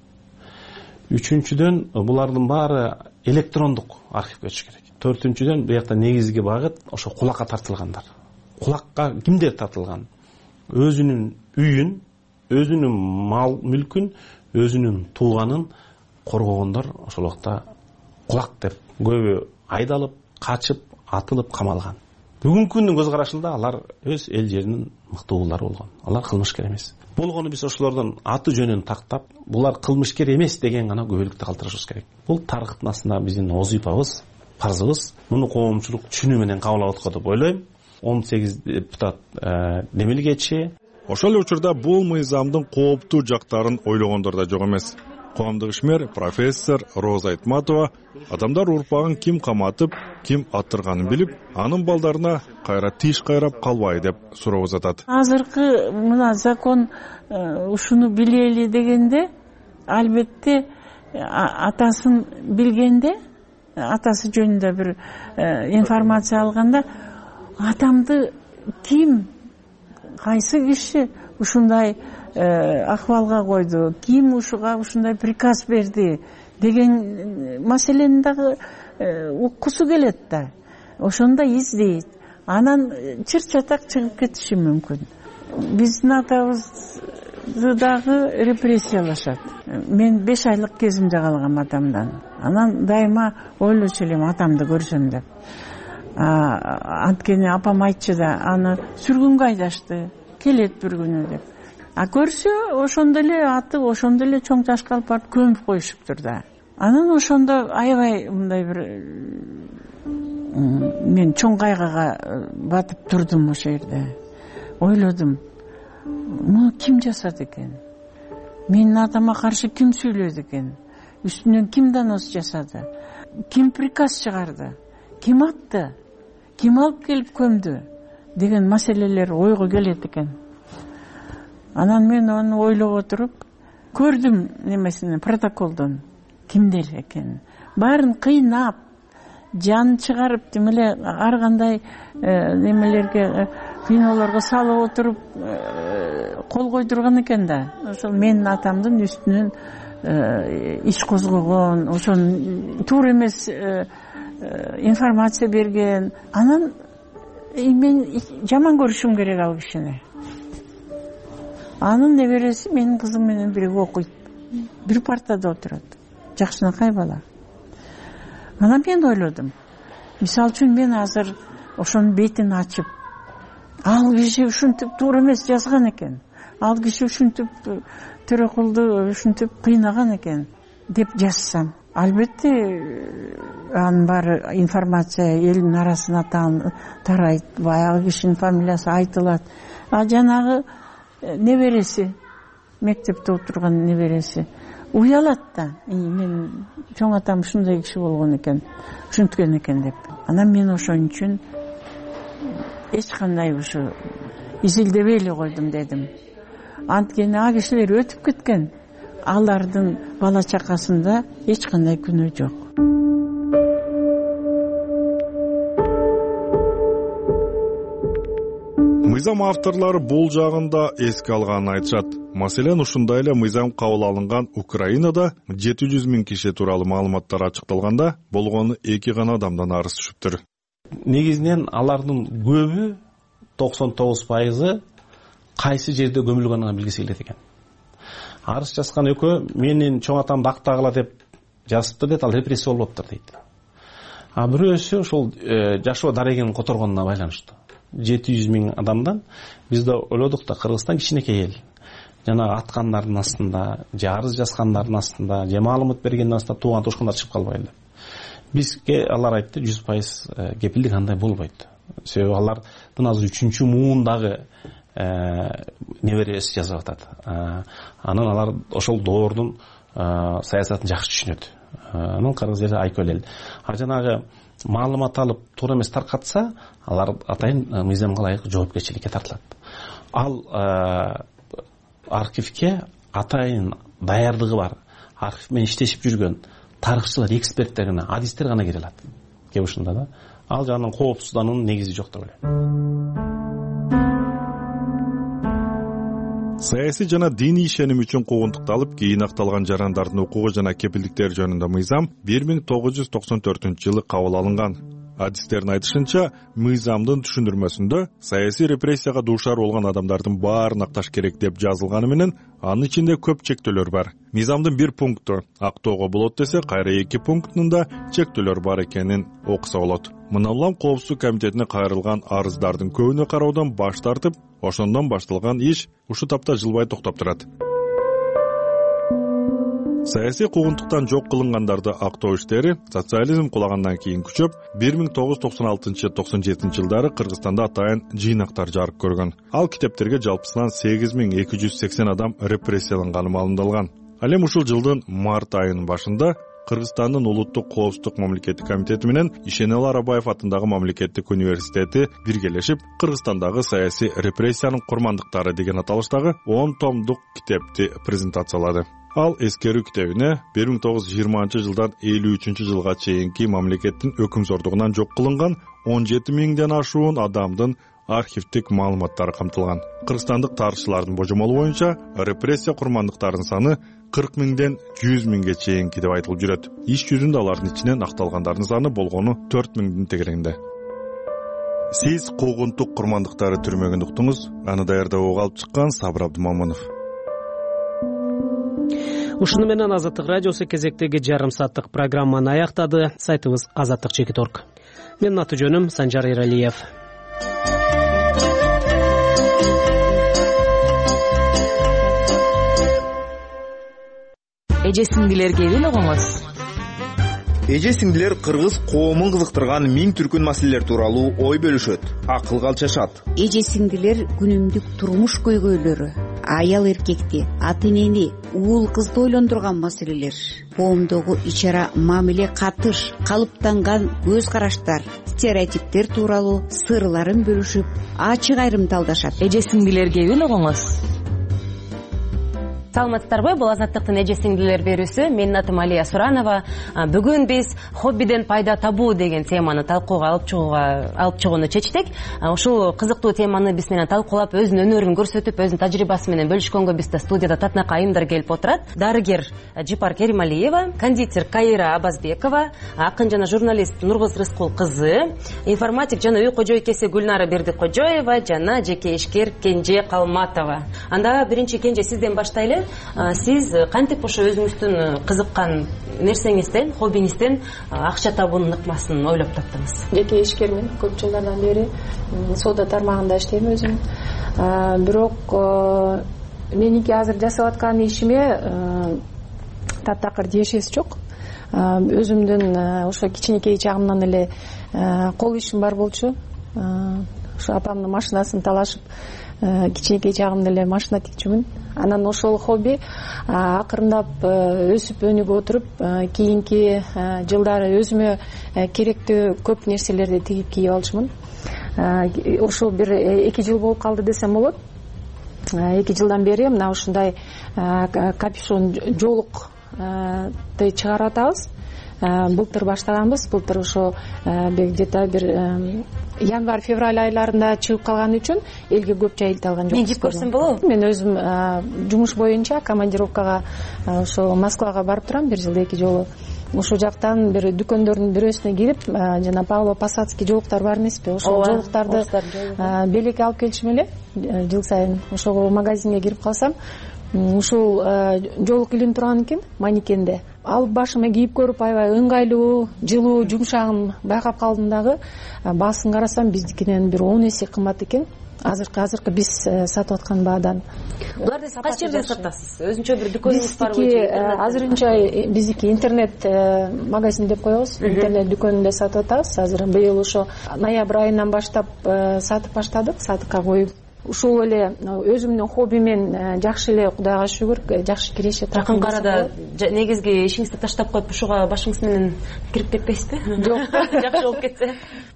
Үчүнчүдөн, булардын баары электрондук архивге өтүш керек. Төртүнчүдөн, буякта негизги багыт ошо кулакка тартылгандар. Кулакка кимдер тартылган? Өзүнүн үйүн, өзүнүн мал мүлкүн, өзүнүн тууганын коргогондор ошол убакта кулак деп көбү айдалып, качып, атылып, камалган. Бүгүнкү күндүн көз карашында алар өз эл жеринин мыктуулары болгон. Алар кылмышкер эмес. Болгону биз ошолордун аты жөнүн тактап, булар кылмышкер эмес деген гана күбөлүктү калтырышыбыз керек. Бул тарыхтын астында биздин озипабыз, парзыбыз. Муну коомчулук түшүнүү менен кабыл алып аткан деп ойлойм. 18 депутат демилгечи. Ошол учурда бул мыйзамдын кооптуу жактарын ойлогондор да жок эмес. Коомдук ишмер профессор Роза Айтматова адамдар урпагын ким каматып, ким аттырганын билип, анын балдарына кайра тиш кайрап калбай деп суроо узатат. Азыркы мына закон ушуну билели дегенде, албетте атасын билгенде, атасы жөнүндө бир информация алганда, атамды ким, кайсы киши ушундай акыбалга койду, ким ушуга ушундай приказ берди деген маселени дагы уккусу келет да. Ошондо издейт. Анан чыр-чатак чыгып кетиши мүмкүн. Биздин атабызды дагы репрессиялашат. Мен 5 айлык кезимде калгам атамдан. Анан дайыма ойлочу элем атамды көрсөм деп. Анткени апам айтчу да, аны сүргүнгө айдашты, келет бир күнү деп. А көрсө ошондо эле атып, ошондо эле чоң ташка алып барып көмүп коюшуптур да. Анан ошондо аябай мындай бир мен чоң кайгыга батып турдум ошол жерде. Ойлодум, муну ким жасады экен? Менин атама каршы ким сүйлөдү экен? Үстүнөн ким донос жасады? Ким приказ чыгарды? Ким атты? Ким алып келип көмдү? Деген маселелер ойго келет экен. Анан мен аны ойлоп отуруп көрдүм немесинен, протоколдон кимдер экенин. Баарын кыйнап, жан чыгарып, демеле ар кандай немелерге, кинолорго салып отуруп кол койдурган экен да. Ошол менин атамдын үстүнөн иш козгогон, ошонун туура эмес информация берген. Анан мен жаман көрүшүм керек ал кишини. Анын небереси менин кызым менен бирге окуйт, бир партада отурат, жакшынакай бала. Анан мен ойлодум, мисалы үчүн мен азыр ошонун бетин ачып, ал киши ушинтип туура эмес жазган экен, ал киши ушинтип Төрөкулду ушинтип кыйнаган экен деп жазсам, албетте анын баары информация элдин арасына тарайт, баягы кишинин фамилиясы айтылат. А жанагы небереси, мектепте отурган небереси уялат да, мен чоң атам ушундай киши болгон экен, ушинткен экен деп. Анан мен ошон үчүн эч кандай ушу изилдебей эле койдум дедим. Анткени а кишилер өтүп кеткен, алардын бала чакасында эч кандай күнөө жок. Мыйзам авторлары бул жагында эске алганын айтышат. Маселен, ушундай эле мыйзам кабыл алынган Украинада 700 000 киши тууралуу маалыматтар ачыкталганда болгону 2 гана адамдан арыз түшүптүр. Негизинен алардын көбү 99% кайсы жерде көмүлгөнүн билгиси келет экен. Арыз жазган экөө менин чоң атамды актагыла деп жазыптыр дейт, ал репрессия болуп атыптыр дейт. А бирөөсү ошол жашоо дарегенин которгонуна байланыштуу. 700 000 адамдан биз да ойлодук да, Кыргызстан кичинекей эл. Жана аткандардын астында, же арыз жазгандардын астында, же маалымат бергендин астында тууган тушкандар чыгып калбайлы. Бизге алар айтты 100% кепилдик андай болбойт. Себеби алардын азыр 3-чү муундагы неберesi жазып атат. Анан алар ошол доордун саясатын жакшы түшүнөт. Анын кыргыз жери айкөл эл. А жанагы маалымат алып туура эмес таркатса, алар атайын мыйзамга ылайык жоопкерчиликке тартылат. Ал архивке атайын даярдыгы бар, архив менен иштешип жүргөн тарыхчылар, эксперттер гана, адистер гана кире алат. Кеп ушунда да. Ал жагынан коопсуздануунун негизи жок деп ойлойм. Саясий жана диний ишеним үчүн куугунтукталып, кийин акталган жарандардын укугу жана кепилдиктери жөнүндө мыйзам 1994-жылы кабыл алынган. Адистердин айтышынча, мыйзамдын түшүндүрмөсүндө саясий репрессияга дуушар болгон адамдардын баарын акташ керек деп жазылганы менен, анын ичинде көп чектөөлөр бар. Мыйзамдын бир пункту актоого болот десе, кайра 2 пунктунда чектөөлөр бар экенин окуса болот. Мына улам Коопсуздук комитетине кайрылган арыздардын көбүнө кароодон баш тартып, ошондон башталган иш ушу тапта жылбай токтоп турат. Саясий куугунтуктан жок кылынгандарды актоо иштери социализм кулагандан кийин күчөп, 1996-97 жылдары Кыргызстанда атайын жыйнактар жарык көргөн. Ал китептерге жалпысынан 8280 адам репрессияланганы маалымдалган. Ал эми ушул жылдын март айынын башында Кыргызстандын Улуттук коопсуздук мамлекеттик комитети менен Ишеналы Арабаев атындагы мамлекеттик университети биргелешип, Кыргызстандагы саясий репрессиянын курмандыктары деген аталыштагы 10 томдук китепти презентациялады. Ал эскерүү китебине 1920 жылдан 53 жылга чейинки мамлекеттин өкүмзордугунан жок кылынган 17 000ден ашуун адамдын архивдик маалыматтары камтылган. Кыргызстандык тарыхчылардын божомолу боюнча репрессия курмандыктарынын саны 40 000ден 100 000ге чейинки деп айтылып жүрөт. Иш жүзүндө алардын ичинен акталгандардын саны болгону 4 000дин тегерегинде. Сиз куугунтук курмандыктары түрмөгүн уктуңуз. Аны даярдап алып чыккан Сабыр Абдымамынов. Ушуну менен Азаттык радиосу кезектеги жарым сааттык программаны аяктады. Сайтыбыз azattik.org. Менин аты жөнүм Санжар Эралиев. эже сиңдилерге белогоңуз. Эже сиңдилер кыргыз коомун кызыктырган миң түркүн маселелер тууралуу ой бөлүшөт, акыл калчашат. Эже сиңдилер күнүмдүк турмуш көйгөйлөрү, аял эркекти, ата энени, уул кызды ойлондурган маселелер, коомдогу ич ара мамиле катыш, калыптанган көз караштар, стереотиптер тууралуу сырларын бөлүшүп, ачык айрымдалдашат. Эже сиңдилерге белогоңуз. Саламатсыздарбы? Бул Азаттыктын эже сиңдилер берүүсү. Менин атым Алия Суранова. Бүгүн биз хоббиден пайда табуу деген теманы талкууга алып чыгууну чечтик. Ушул кызыктуу теманы биз менен талкуулап, өзүнүн өнөрүн көрсөтүп, өзүнүн тажрыйбасы менен бөлүшкөнгө бизде студияда татынакай айымдар келип отурат. Дарыгер Жипар Керималиева, кондитер Кайра Абазбекова, акын жана журналист Нургыз Рыскул кызы, информатик жана үй кожойкеси Гүлнара Бердикожоева жана жеке ишкер Кенже Калматова. Анда биринчи Кенже сизден баштайлы. Сиз кантип ошо өзүңүздүн кызыккан нерсеңизден, хоббиңизден акча табуунун ыкмасын ойлоп таптыңыз? Жеке ишкермин, көп жылдардан бери соода тармагында иштейм өзүм. Бирок меники азыр жасап аткан ишиме таптакыр тиешеси жок. Өзүмдүн ошо кичинекей чагымдан эле кол ишим бар болчу. Ошо апамдын машинасын талашып, кичинекей чагымда эле машина тикчүмүн. Анан ошол хобби акырындап өсүп өнүгүп отуруп, кийинки жылдары өзүмө керектүү көп нерселерди тигип кийип алчумун. Ошол бир 2 жыл болуп калды десем болот. 2 жылдан бери мына ушундай капюшон жоолукты чыгарып атабыз. Былтыр баштаганбыз. Былтыр ошо где-то бир январь-февраль айларында чыгып калган үчүн элге көп жайылта алган жокпуз. Мен жип көрсөм болобу? Мен өзүм жумуш боюнча командировкага ошо Москвага барып турам бир жылда 2 жолу. Ошол жактан бир дүкөндөрдүн бирөөсүнө кирип, жана Павло-Посадский жоолуктар бар эмеспи? Ошол жоолуктарды белекке алып келчүм эле жыл сайын. Ошол магазинге кирип калсам, ушул жоолук илинип турган экен, манекенде. Алып башыма кийип көрүп, аябай ыңгайлуу, жылуу, жумшагын байкап калдым дагы. Баасын карасам, биздикинен бир 10 эсе кымбат экен. Азыркы биз сатып аткан баадан. Буларды сиз кайсы жерден сатасыз? Өзүнчө бир дүкөнүңүз барбы? Азырынча биздики интернет магазин деп коебуз. Интернет дүкөнүндө сатып атабыз. Азыр быйыл ошо ноябрь айынан баштап сатып баштадык, сатыкка коюп. Ушул эле өзүмдүн хоббимен жакшы эле, Кудайга шүгүр, жакшы киреше жакын арада негизги ишиңизди таштап коюп ушуга башыңыз менен кирип кетпейсизби? Жок, жакшы болуп кетсе.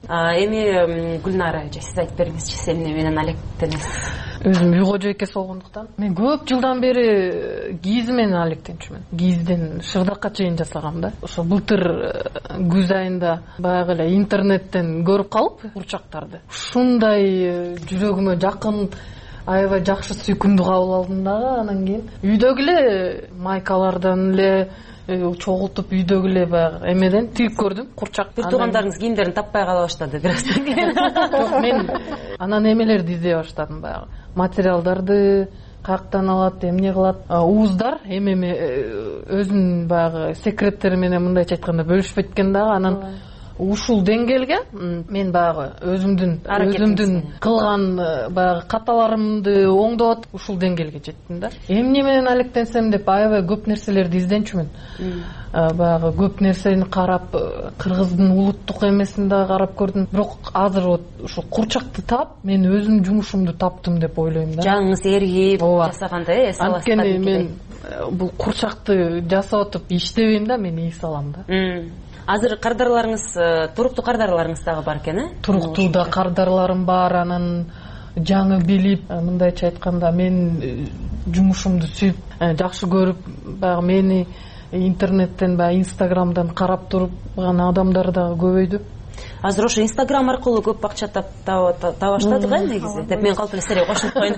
Эми Гүлнара эже, сиз айтып бериңизчи, сиз эмне менен алектенесиз? Өзүм үй кожойкеси болгондуктан мен көп жылдан бери кийиз менен алектенчүмүн. Кийизден шырдакка чейин жасагам да. Ошо былтыр күз айында баягы эле интернеттен көрүп калып курчактарды. Ушундай жүрөгүмө жакын, аябай жакшы сүйкүмдүү кабыл алдым дагы. Анан кийин үйдөгү эле майкалардан эле чогултуп, үйдөгү эле баягы эмеден тигип көрдүм, курчак. Бир туугандарыңыз кийимдерин таппай кала баштады бирастан кийин. Жок, мен анан эмелерди издей баштадым баягы. Материалдарды каяктан алат, эмне кылат, ууздар эми өзүнүн баягы секреттери менен мындайча айтканда бөлүшпөйт экен дагы. Анан ушул деңгээлге мен баягы өзүмдүн кылган баягы каталарымды оңдоп ушул деңгээлге жеттим да. Эмне менен алектенсем деп аябай көп нерселерди изденчүмүн. Баягы көп нерсени карап, кыргыздын улуттук эмесин да карап көрдүм. Бирок азыр вот ушул курчакты таап, мен өзүмдүн жумушумду таптым деп ойлойм да. Жаңыңыз эргип жасагандай эс аласыз. Анткени мен бул курчакты жасап отуп иштебейм да, мен эс алам да. Азыр кардарларыңыз, туруктуу кардарларыңыз дагы бар экен, э? Туруктуу да кардарларым бар, анан жаңы билип, мындайча айтканда мен жумушумду сүйүп, жакшы көрүп, баягы мени интернеттен, баягы Инстаграмдан карап туруп гана адамдар дагы көбөйдү. Азыр ошо Инстаграм аркылуу көп акча таба баштадык э негизи. Деп мен калп эле сиздерге кошулуп коеюн.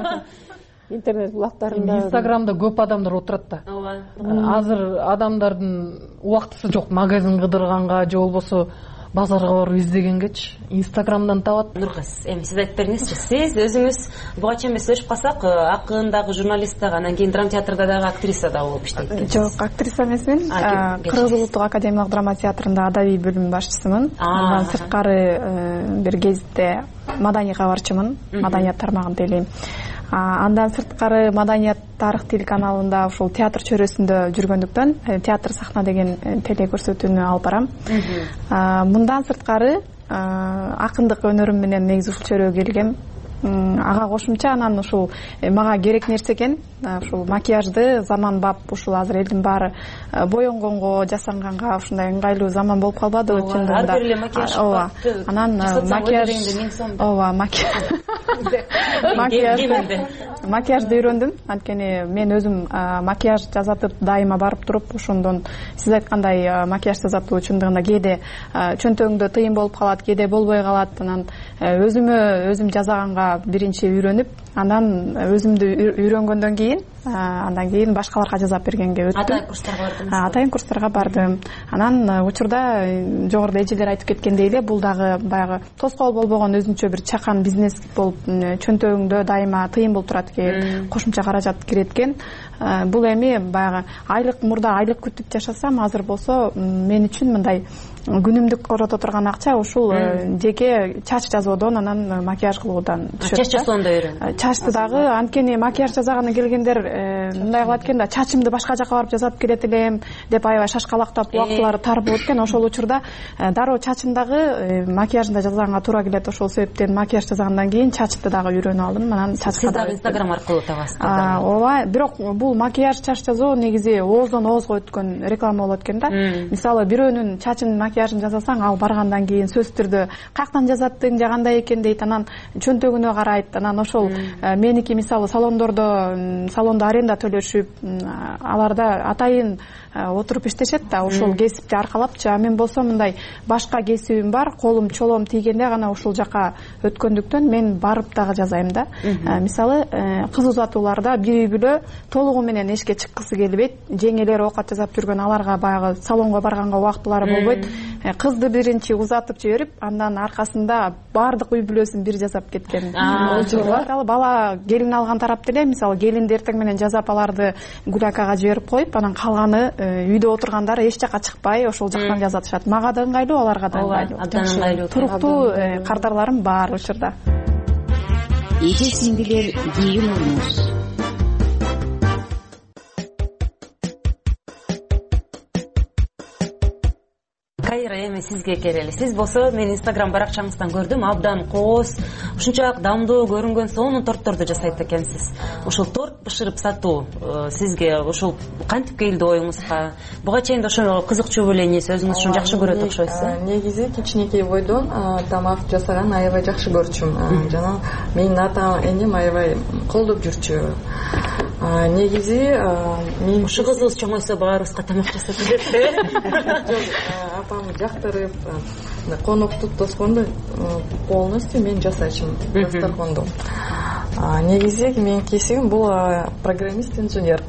Интернет булактарында Инстаграмда көп адамдар отурат да. Азыр адамдардын убактысы жок, магазин кыдырганга же болбосо базарга барып издегенгечи Инстаграмдан табат. Нургыз, эми сиз айтып бериңизчи, сиз өзүңүз буга чейин сөйлөшүп калсак, акын дагы, журналист дагы, анан кийин драма театрда дагы актриса да болуп иштейт экенсиз. Жок, актриса эмесмин. Кыргыз улуттук академиялык драма театрында адабий бөлүм башчысымын. Андан сырткары бир гезитте маданий кабарчымын, маданият тармагында элейм. Андан сырткары Маданият тарых телеканалында ушул театр чөйрөсүндө жүргөндүктөн театр сахна деген теле көрсөтүүнү алып барам. Мындан сырткары акындык өнөрүм менен негизи ушул чөйрөгө келгем. Ага кошумча анан ушул мага керек нерсе экен. Ушул макияжды заманбап ушул азыр элдин баары боенгонго, жасанганга ушундай ыңгайлуу заман болуп калбадыбы чындыгында. Ар бир эле макияж. Ооба. Анан макияжды үйрөндүм. Анткени мен өзүм макияж жасатып дайыма барып туруп, ошондон сиз айткандай макияж жасатуу чындыгында кээде чөнтөгүңдө тыйын болуп калат, кээде болбой калат. Анан өзүм жасаганга биринчи үйрөнүп, анан өзүмдү үйрөнгөндөн кийин андан кийин башкаларга жасап бергенге өттүм. Атайын курстарга бардым. Атайын курстарга бардым. Анан учурда жогоруда эжелер айтып кеткендей эле бул дагы баягы тоскоол болбогон өзүнчө бир чакан бизнес болуп, чөнтөгүңдө дайыма тыйын болуп турат экен, кошумча каражат кирет экен. Бул эми баягы мурда айлык күтүп жашасам, азыр болсо мен үчүн мындай күнүмдүк корото турган акча ушул жеке чач жасоодон, анан макияж кылуудан түшөт. Чач жасоондо үйрөн. Чачты дагы анткени макияж жасаганы келгендер мындай кылат экен да, чачымды башка жака барып жасап келет элем деп аябай шашкалактап убактылары тар болот экен. Ошол учурда дароо чачындагы макияжын да жасаганга туура келет. Ошол себептен макияж жасагандан кийин чачты дагы үйрөнүп алдым. Анан чачка дагы Instagram аркылуу табасыз. Ооба, бирок бул макияж чач жасоо негизи ооздон оозго өткөн реклама болот экен да. Мисалы бирөөнүн чачын макияжын жасасаң, ал баргандан кийин сөзсүз түрдө каяктан жасаттың, же кандай экен дейт, анан чөнтөгүнө карайт. Анан ошол меники мисалы салондо аренда төлөшүп, аларда атайын отуруп иштешет да, ошол кесипти аркалапчы. Мен болсо мындай башка кесибим бар, колум чолом тийгенде гана ушул жака өткөндүктөн мен барып дагы жасайм да. Мисалы кыз узатууларда бир үй бүлө толугу менен эшикке чыккысы келбейт, жеңелери оокат жасап жүргөн, аларга баягы салонго барганга убактылары болбойт. Кызды биринчи узатып жиберип, андан аркасында баардык үй бүлөсүн бир жасап кеткен. Мисалы бала келин алган тарап деле, мисалы келинди эртең менен жасап аларды Гулякага жиберип коюп, анан калганы үйдө отургандар эч жака чыкпай ошол жактан жасатышат. Мага да ыңгайлуу, аларга да ыңгайлуу. Абдан ыңгайлуу. Туруктуу кардарларым бар учурда. Эже сиңдилер, кийим урмуз. Кайра, эми сизге келели. Сиз болсо мен Instagram баракчаңыздан көрдүм, абдан кооз, ушунчалык дамдуу көрүнгөн сонун тортторду жасайт экенсиз. Ошол торт бышырып сатуу сизге ошол кантип келди оюңузга? Буга чейин ошол кызыкчуу беле эмес, өзүңүз ушуну жакшы көрөт окшойсуз. Негизи кичинекей бойдон тамак жасаган аябай жакшы көрчүм. Жана менин ата энем аябай колдоп жүрчү. Негизи мен ушу кызыбыз чоңойсо баарыбызга тамак жасап берет. Апам жактырып, конокту тосконду полностью мен жасайчумун, дасторконду. Негизи менин кесибим бул программист-инженер.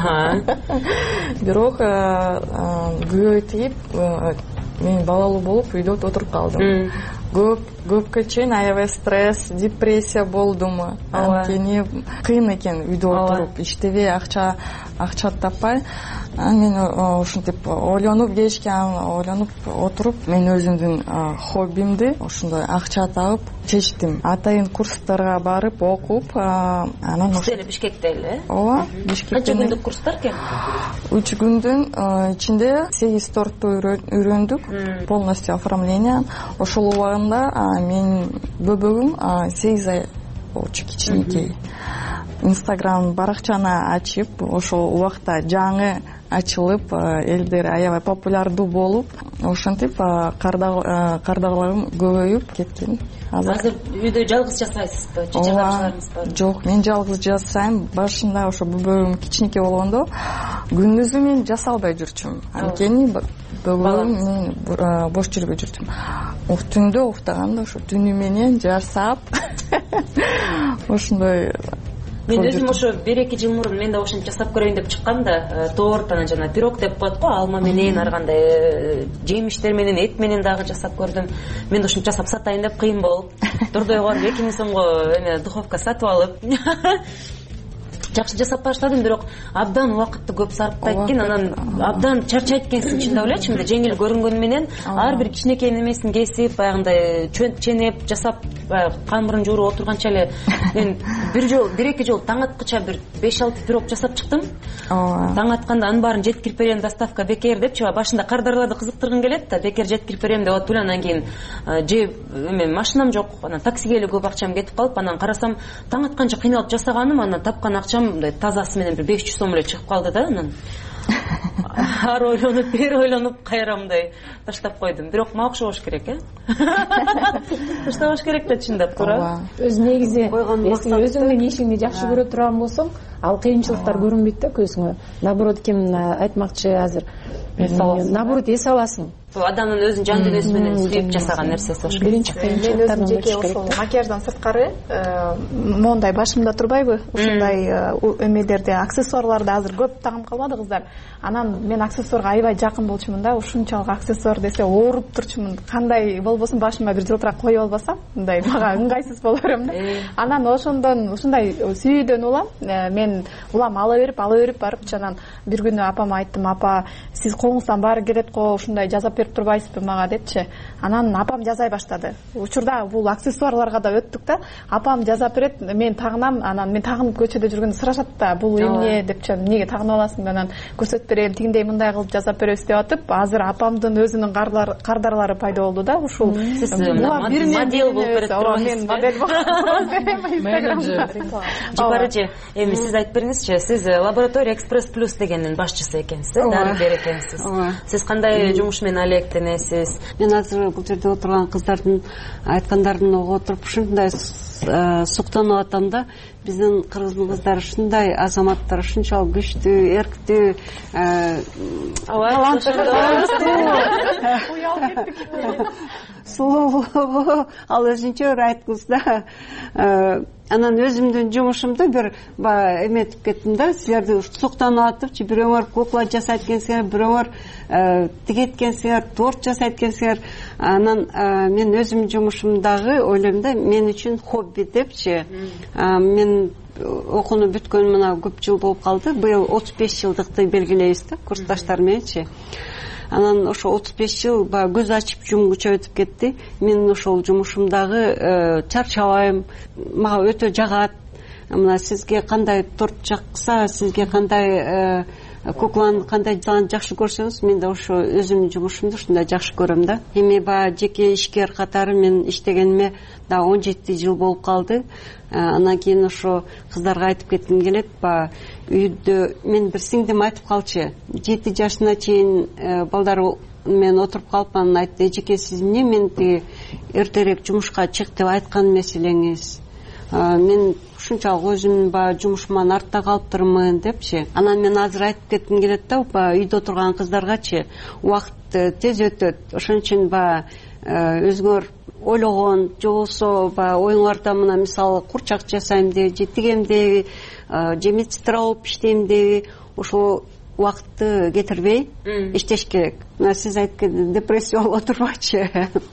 Бирок күбөй тийип, мен балалуу болуп үйдө отуруп калдым. Көпкө чейин аябай стресс, депрессия болдум. Анткени кыйын экен үйдө отуруп, иштебей, акча таппай. Мен ушинтип ойлонуп, кечке ойлонуп отуруп, мен өзүмдүн хоббимди ошондой акча табып чечтим. Атайын курстарга барып окуп, анан ошол Бишкекте эле. Ооба, Бишкекте. Канча күндүк курстар экен? 3 күндүн ичинде 8 торту үйрөндүк, полностью оформление. Ошол убагында менин бөбөгүм 8 ай болчу, кичинекей. Instagram баракчаны ачып, ошол убакта жаңы ачылып, элдер аябай популярдуу болуп, ошентип кардарларым көбөйүп кеткен. Азыр үйдө жалгыз жасайсызбы, же жардамчыларыңыз барбы? Жок, мен жалгыз жасайм. Башында ошо бөбөгүм кичинекей болгондо күндүзү мен жаса албай жүрчүм. Анткени бөбөгүм бош жүрбөй жүрдүм. Түндө уктаганда ошо түнү менен жасап ошондой. Мен өзүм ошо 1-2 жыл мурун мен да ошентип жасап көрөйүн деп чыккам да, торт анан жана пирог деп коет го, алма менен, ар кандай жемиштер менен, эт менен дагы жасап көрдүм. Мен ошентип жасап сатайын деп кыйын болуп, дордойго барып 2 миң сомго духовка сатып алып жакшы жасап баштадым, бирок абдан убакытты көп сарптайт экен, анан абдан чарчайт экенсиң. Чын да ойлочумун, жеңил көрүнгөнү менен ар бир кичинекей немесин кесип, баягындай ченеп жасап, камырын жууруп отурганча эле мен бир эки жолу таң аткыча бир 5-6 пирог жасап чыктым. Таң атканда анын баарын жеткирип берем, доставка бекер депчи, башында кардарларды кызыктыргым келет да, бекер жеткирип берем деп атып эле анан кийин машинам жок, анан таксиге эле көп акчам кетип калып, анан карасам таң атканча кыйналып жасаганым, анан тапкан акчам мындай тазасы менен бир 500 сом эле чыгып калды да. Анан ары ойлонуп, бери ойлонуп, кайра мындай таштап койдум. Бирок мага окшобош керек, таштабаш керек да, чындап туура. Өзү негизи өзүңдүн ишиңди жакшы көрө турган болсоң, ал кыйынчылыктар көрүнбөйт да көзүңө. Наоборот, ким айтмакчы азыр, наоборот эс аласың. Адамдын өзүнүн жан дүйнөсү менен сүйүп жасаган нерсеси ошол. Биринчи кыйынчылыктар жеке ошол макияждан сырткары моундай башымда турбайбы? Ушундай эмелерди, аксессуарларды азыр көп тагым калбады кыздар. Анан мен аксессуарга аябай жакын болчумун да, ушунчалык аксессуар десе ооруп турчумун. Кандай болбосун башыма бир жылтырак коюп албасам, мындай мага ыңгайсыз боло берем да. Анан ошондон ушундай сүйүүдөн улам, мен улам ала берип барып, анан бир күнү апама айттым, апа, сиз колуңуздан баары келет го, ушундай жасап берип турбайсызбы мага депчи. Анан апам жасай баштады. Учурда бул аксессуарларга да өттүк да. Апам жасап берет, мен тагынам, анан мен тагынып көчөдө жүргөндө сурашат да, бул эмне депчи, эмнеге тагынып аласың? Анан көрсөтүп берем, тигиндей мындай кылып жасап беребиз деп атып, азыр апамдын өзүнүн кардарлары пайда болду да. Ушул модель болуп берет турган. Мен модель болуп Жапарыжы, эми сиз айтып бериңизчи, сиз лаборатория Экспресс Плюс дегендин башчысы экенсиз, дары бер экенсиз. Сиз кандай жумуш менен алектенесиз? Мен азыр бул жерде отурган кыздардын айткандарын угуп отуруп ушундай суктанып атам да. Биздин кыргыздын кыздары ушундай азаматтар, ушунчалык күчтүү, эрктүү, сулуу, ал өзүнчө ыр айткыз да. Анан өзүмдүн жумушумду бир эметип кеттим да, силерди суктанып атыпчы, бирөөңөр кукла жасайт экенсиңер, бирөөңөр тигет экенсиңер, торт жасайт экенсиңер. Анан мен өзүмдүн жумушумдагы ойлойм да, мен үчүн хобби депчи. Мен окууну бүткөн мына көп жыл болуп калды. Быйыл 35 жылдыкты белгилейбиз да, курсташтар мененчи. Анан ошо 35 жыл көз ачып жумгуча өтүп кетти. Мен ошол жумушумдагы чарчабайм, мага өтө жагат. Мына сизге кандай торт жакса, сизге кандай кукланы кандай жакшы көрсөңүз, мен да ошо өзүмдүн жумушумду ушундай жакшы көрөм да. Эми жеке ишкер катары мен иштегениме да 17 жыл болуп калды. Анан кийин ошо кыздарга айтып кетким келет, үйдө мен бир сиңдим айтып калчы, 7 жашына чейин балдары мен отуруп калып, анан айтты, эжеке, сиз эмне мен тиги эртерээк жумушка чык деп айткан эмес элеңиз? Мен ушунчалык өзүмдүн жумушуман артта калыптырмын депчи. Анан мен азыр айтып кетким келет да, үйдө отурган кыздаргачы, убакыт тез өтөт. Ошон үчүн өзүңөр ойлогон же болбосо оюңарда мына мисалы курчак жасайм деби, же тигем деби, же медсестра болуп иштейм деби, ошол убакытты кетирбей иштеш керек. Мына сиз айткан депрессия болуп турбачы.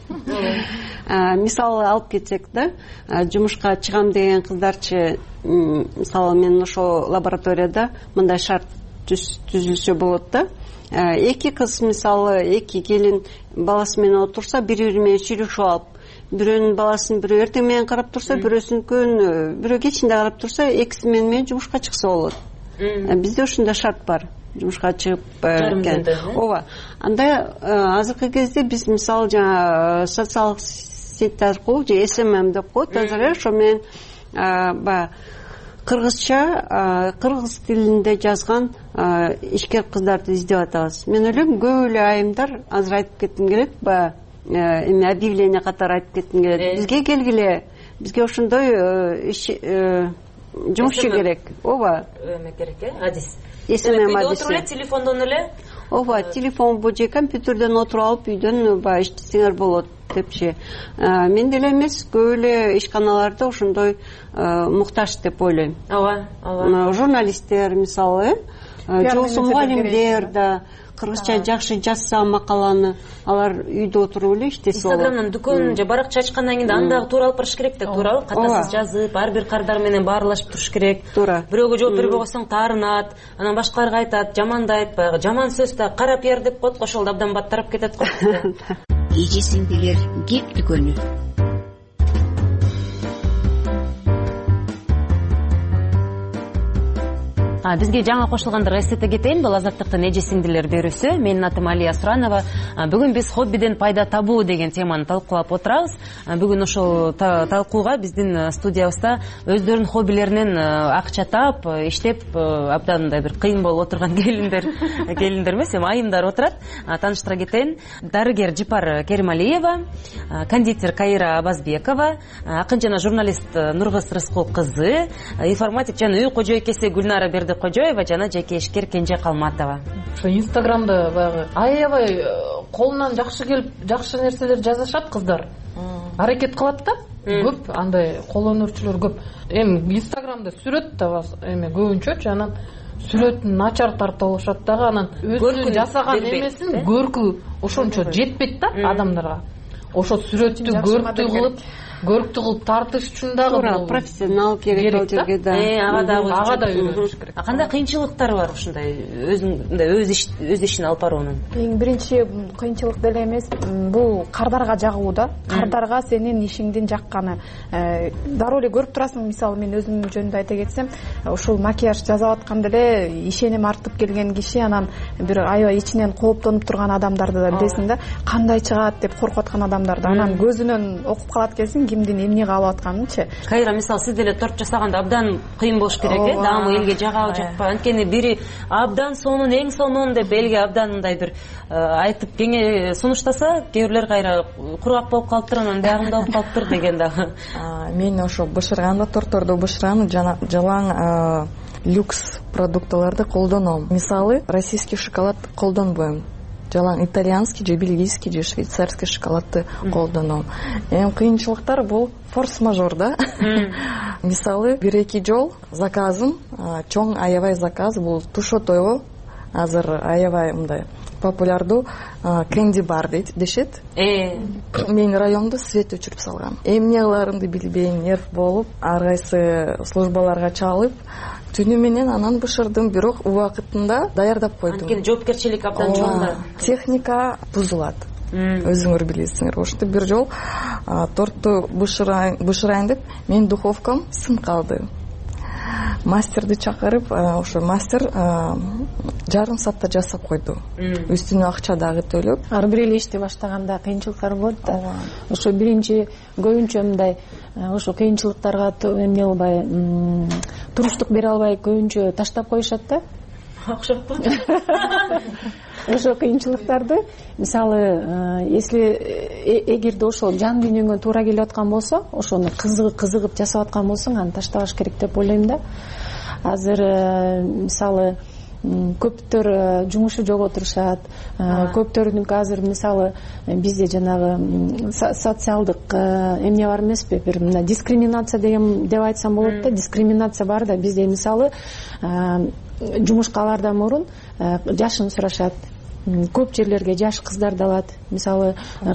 Мисалы алып кетсек да, жумушка чыгам деген кыздарчы, мисалы мен ошо лабораторияда мындай шарт түзүлсө болот да. Эки кыз, мисалы эки келин баласы менен отурса, бири-бири менен сүйлөшүп алып, бирөөнүн баласын бирөө эртең менен карап турса, бирөөсүнүкүн бирөө кечинде карап турса, экиси менен жумушка чыкса болот. Бизде ушундай шарт бар. Жумушка чыгып ооба. Анда азыркы кезде биз мисалы жана социалдык сеть аркылуу же SMM деп коет азыр, ошо менен кыргызча, кыргыз тилинде жазган ишкер кыздарды издеп атабыз. Мен ойлойм, көп эле айымдар, азыр айтып кетким келет, эми объявление катары айтып кетким келет. Бизге келгиле, бизге ошондой жумушчу керек. Ооба. Керек, адис. SMM адиси. Отуруп эле телефондон эле. Ооба, телефон же компьютерден отуруп алып үйдөн иштесеңер болот депчи. Мен деле эмес, көп эле ишканаларда ошондой муктаж деп ойлойм. Ооба. Журналисттер мисалы, жолсу мугалимдер да кыргызча жакшы жазса макаланы алар үйдө отуруп эле иштесе болот. Инстаграмдан дүкөн же баракча ачкандан кийин андагы туура алып барыш керек да, туурабы? Катасыз жазып, ар бир кардар менен баарлашып туруш керек. Туура. Бирөөгө жооп бербей койсоң таарынат, анан башкаларга айтат, жамандайт, баягы жаман сөз да кара пиар деп коет, ошол да абдан баттарап кетет го. Эже сиңдилер кеп дүкөнү. Бизге жаңа кошулгандарга эстете кетейин, бул Азаттыктын эже сиңдилер берүүсү. Менин атым Алия Суранова. Бүгүн биз хоббиден пайда табуу деген теманы талкуулап отурабыз. Бүгүн ошол талкууга биздин студиябызда өздөрүнүн хоббилеринен акча таап, иштеп, абдан мындай бир кыйын болуп отурган келиндер эмес, эми айымдар отурат. Тааныштыра кетейин. Дарыгер Жипар Керималиева, кондитер Кайра Абазбекова, акын жана журналист Нургыз Рыскул кызы, информатик жана үй кожойкеси Гүлнара Бердикожоева жана жеке ишкер Кенже Калматова. Ошо Инстаграмда баягы аябай колунан жакшы келип, жакшы нерселер жазышат кыздар. Аракет кылат да, көп андай кол өнөрчүлөр көп. Эми Инстаграмда сүрөт да эми көбүнчөчү, анан сүрөтүн начар тарта алышат дагы, анан өзүнүн жасаган эмесин көркү ошончо жетпейт да адамдарга. Ошо сүрөттү көрктүү кылып тартыш үчүн дагы бул профессионал керек ал жерге да. Ага да үйрөнүш керек. Кандай кыйынчылыктары бар ушундай өз ишин алып баруунун? Эң биринчи кыйынчылык деле эмес, бул кардарга жагуу да. Кардарга сенин ишиңдин жакканы. Дароо эле көрүп турасың, мисалы мен өзүм жөнүндө айта кетсем, ушул макияж жасап атканда эле ишеним артып келген киши, анан бир аябай ичинен кооптонуп турган адамдарды да билесиң да, кандай чыгат деп коркуп аткан адамдарды. Анан көзүнөн окуп калат экенсиң, кимдин эмне калып атканынчы. Кайра, мисалы сиз деле торт жасаганда абдан кыйын болуш керек, даамы элге жагабы жакпайбы? Анткени бири абдан сонун, эң сонун деп элге абдан мындай бир айтып кеңе сунуштаса, кээ бирлер кайра кургак болуп калыптыр, анан биягында болуп калыптыр деген дагы. Мен ошо бышырганда, торторду бышырганда жалаң люкс продуктыларды колдоном. Мисалы, российский шоколад колдонбойм. Жалаң итальянский же бельгийский же швейцарский шоколадты колдоном. Кыйынчылыктар бул форс-мажор да. Мисалы, бир-эки жол заказым, чоң аябай заказ бул тушо тойго азыр аябай мындай популярдуу кэнди бар дешет. Менин райондо свет өчүрүп салган. Эмне кыларымды билбей нерв болуп, ар кайсы службаларга чалып, түнү менен анан бышырдым, бирок убакытында даярдап койдум. Анткени жоопкерчилик абдан чоң да. Техника бузулат. Өзүңөр билесиңер. Ошто бир жол торту бышырайын деп, менин духовкам сын калды. Мастерди чакырып, ошо мастер жарым саатта жасап койду. Үстүнө акча дагы төлөп. Ар бир эле ишти баштаганда кыйынчылыктар болот да. Ошо биринчи көбүнчө мындай ошо кыйынчылыктарга эмне кылбай, туруштук бере албай көбүнчө таштап коюшат да. Окшоп го. Ошо кыйынчылыктарды, мисалы, эгерде ошол жан дүйнөңө туура келип аткан болсо, ошону кызыгып жасап аткан болсоң, аны таштабаш керек деп ойлойм да. Азыр мисалы көптөр жумушу жок отурушат. Көптөрүнүн азыр мисалы бизде жанагы социалдык эмне бар эмеспи, бир мына дискриминация деп айтсам болот да. Дискриминация бар да. Бизде мисалы жумушка алардан мурун жашын сурашат. Көп жерлерге жаш кыздарды алат. Мисалы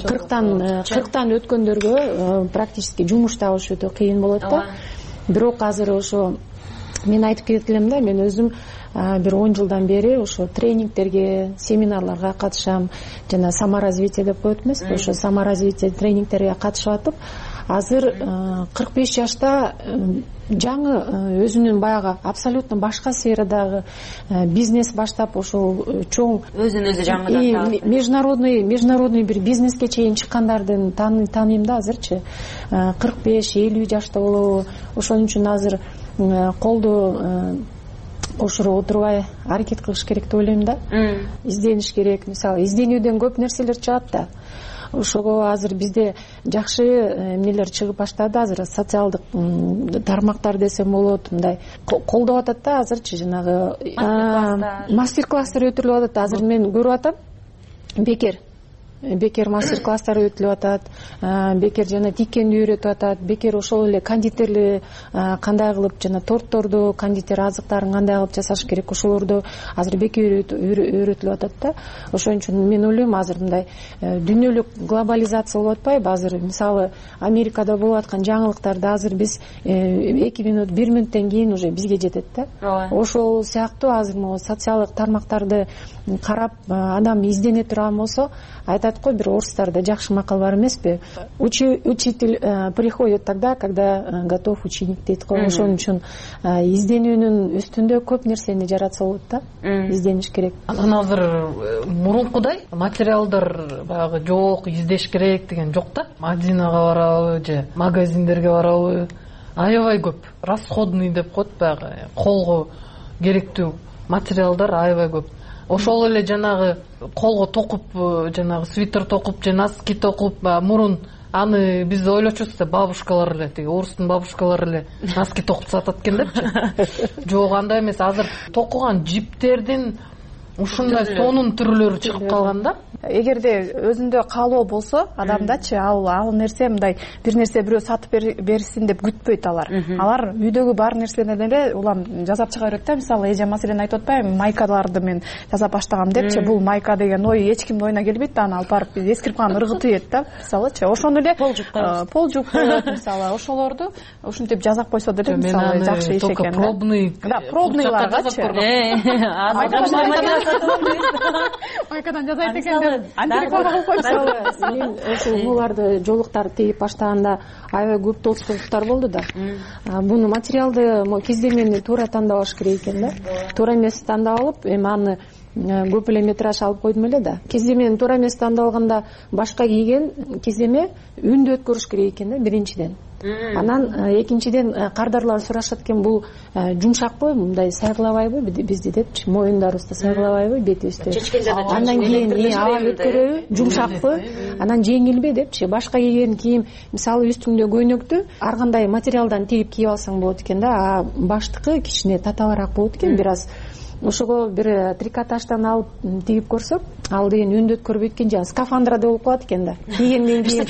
40тан өткөндөргө практически жумуш табыш өтө кыйын болот да. Бирок азыр ошо мен айтып кеткелем да, мен өзүм бир 10 жылдан бери ошо тренингтерге, семинарларга катышам. Жана саморазвитие деп коет эмеспи? Ошо саморазвитие тренингтерге катышып атып, азыр 45 жашта жаңы өзүнүн баягы абсолютно башка сферадагы бизнес баштап, ошол чоң өзүн-өзү жаңыдан международный бир бизнеске чейин чыккандарды тааныйм да азырчы. 45-50 жашта болобу. Ошон үчүн азыр колду ошоро отурбай аракет кылыш керек деп ойлойм да. Издениш керек. Мисалы, изденүүдөн көп нерселер чыгат да. Ошого азыр бизде жакшы эмнелер чыгып баштады. Азыр социалдык тармактар десем болот, мындай колдоп атат да азырчы, жанагы мастер-класстар өтүрүлүп атат. Азыр мен көрүп атам. Бекер бекер мастер класстар өтүлүп атат, бекер жана тиккенди үйрөтүп атат, бекер ошол эле кондитерлер кандай кылып жана тортторду, кондитер азыктарын кандай кылып жасаш керек, ошолорду азыр бекер үйрөтүлүп атат да. Ошон үчүн мен ойлойм азыр мындай дүйнөлүк глобализация болуп атпайбы? Азыр мисалы Америкада болуп аткан жаңылыктарды азыр биз 2 минут 1 минуттан кийин уже бизге жетет да. Ошол сыяктуу азыр могу социалдык тармактарды карап адам издене турган болсо, айтат го бир орустарда жакшы макал бар эмеспи? Учитель приходит тогда, когда готов ученик дейт го. Ошон үчүн изденүүнүн үстүндө көп нерсени жаратса болот да. Издениш керек. Анан азыр мурункудай материалдар баягы жок, издеш керек деген жок да. Магазинага барабы же магазиндерге барабы, аябай көп расходный деп коет, баягы колго керектүү материалдар аябай көп. Ошол эле жанагы колго токуп, жанагы свитер токуп же носки токуп, мурун аны биз ойлочубуз да, бабушкалар эле, тиги орустун бабушкалары эле носки токуп сатат экен депчи. Жок, андай эмес. Азыр токуган жиптердин ушундай сонун түрлөрү чыгып калган да. Эгерде өзүндө каалоо болсо адамдачы, ал нерсе мындай бир нерсе бирөө сатып берсин деп күтпөйт алар. Алар үйдөгү бар нерсени эле улам жасап чыга берет да. Мисалы эже маселени айтып атпайбы, майкаларды мен жасап баштагам депчи. Бул майка деген ой эч кимдин оюна келбейт да, аны алып барып эскирип калган ыргыты ийет да. Мисалычы ошону эле пол жуп коет мисалы. Ошолорду ушинтип жасап койсо деле мисалы жакшы иш экен. Пробный. Да, пробныйларгачы. Майкадан жасайт экен деп антиреклама кылып койсо. Мен ошол муларды жолуктарды тегип баштаганда аябай көп толуктуулуктар болду да. Буну материалды кездемени туура тандабаш керек экен да. Туура эмес тандап алып, эми аны көп эле метраж алып койдум эле да. Кездемени туура эмес тандалганда башка кийген кездеме үндү өткөрүш керек экен да, биринчиден. Анан экинчиден кардарлар сурашат экен, бул жумшакпы, мындай сайгылабайбы бизди депчи, моюндарыбызды сайгылабайбы, бетибизди. Андан кийин аба өткөрөбү, жумшакпы, анан жеңилби депчи. Башка кийген кийим, мисалы үстүңдө көйнөктү ар кандай материалдан тигип кийип алсаң болот экен да, а баштыкы кичине татаалаак болот экен, бир аз. Ошого бир трикотаждан алып тигип көрсөк, ал деген үндү өткөрбөйт экен, жана скафандрада болуп калат экен да. Кийгенден кийин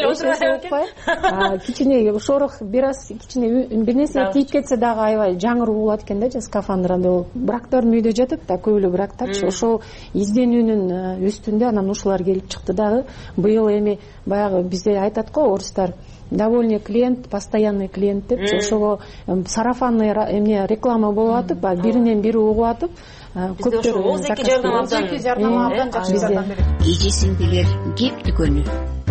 кичине шорох бир аз кичине бир нерсе тийип кетсе дагы аябай жаңыр болот экен да, скафандрада болуп. Брактардын үйдө жатат да, көп эле брактарчы. Ошол изденүүнүн үстүндө анан ушулар келип чыкты дагы. Быйыл эми баягы бизде айтат го орустар, довольный клиент, постоянный клиент депчи. Ошого сарафанный реклама болуп атып, биринен бири угуп атып, көптөр жарнама абдан жакшы жардам берет. Эже-сиңдилер кеп дүкөнү.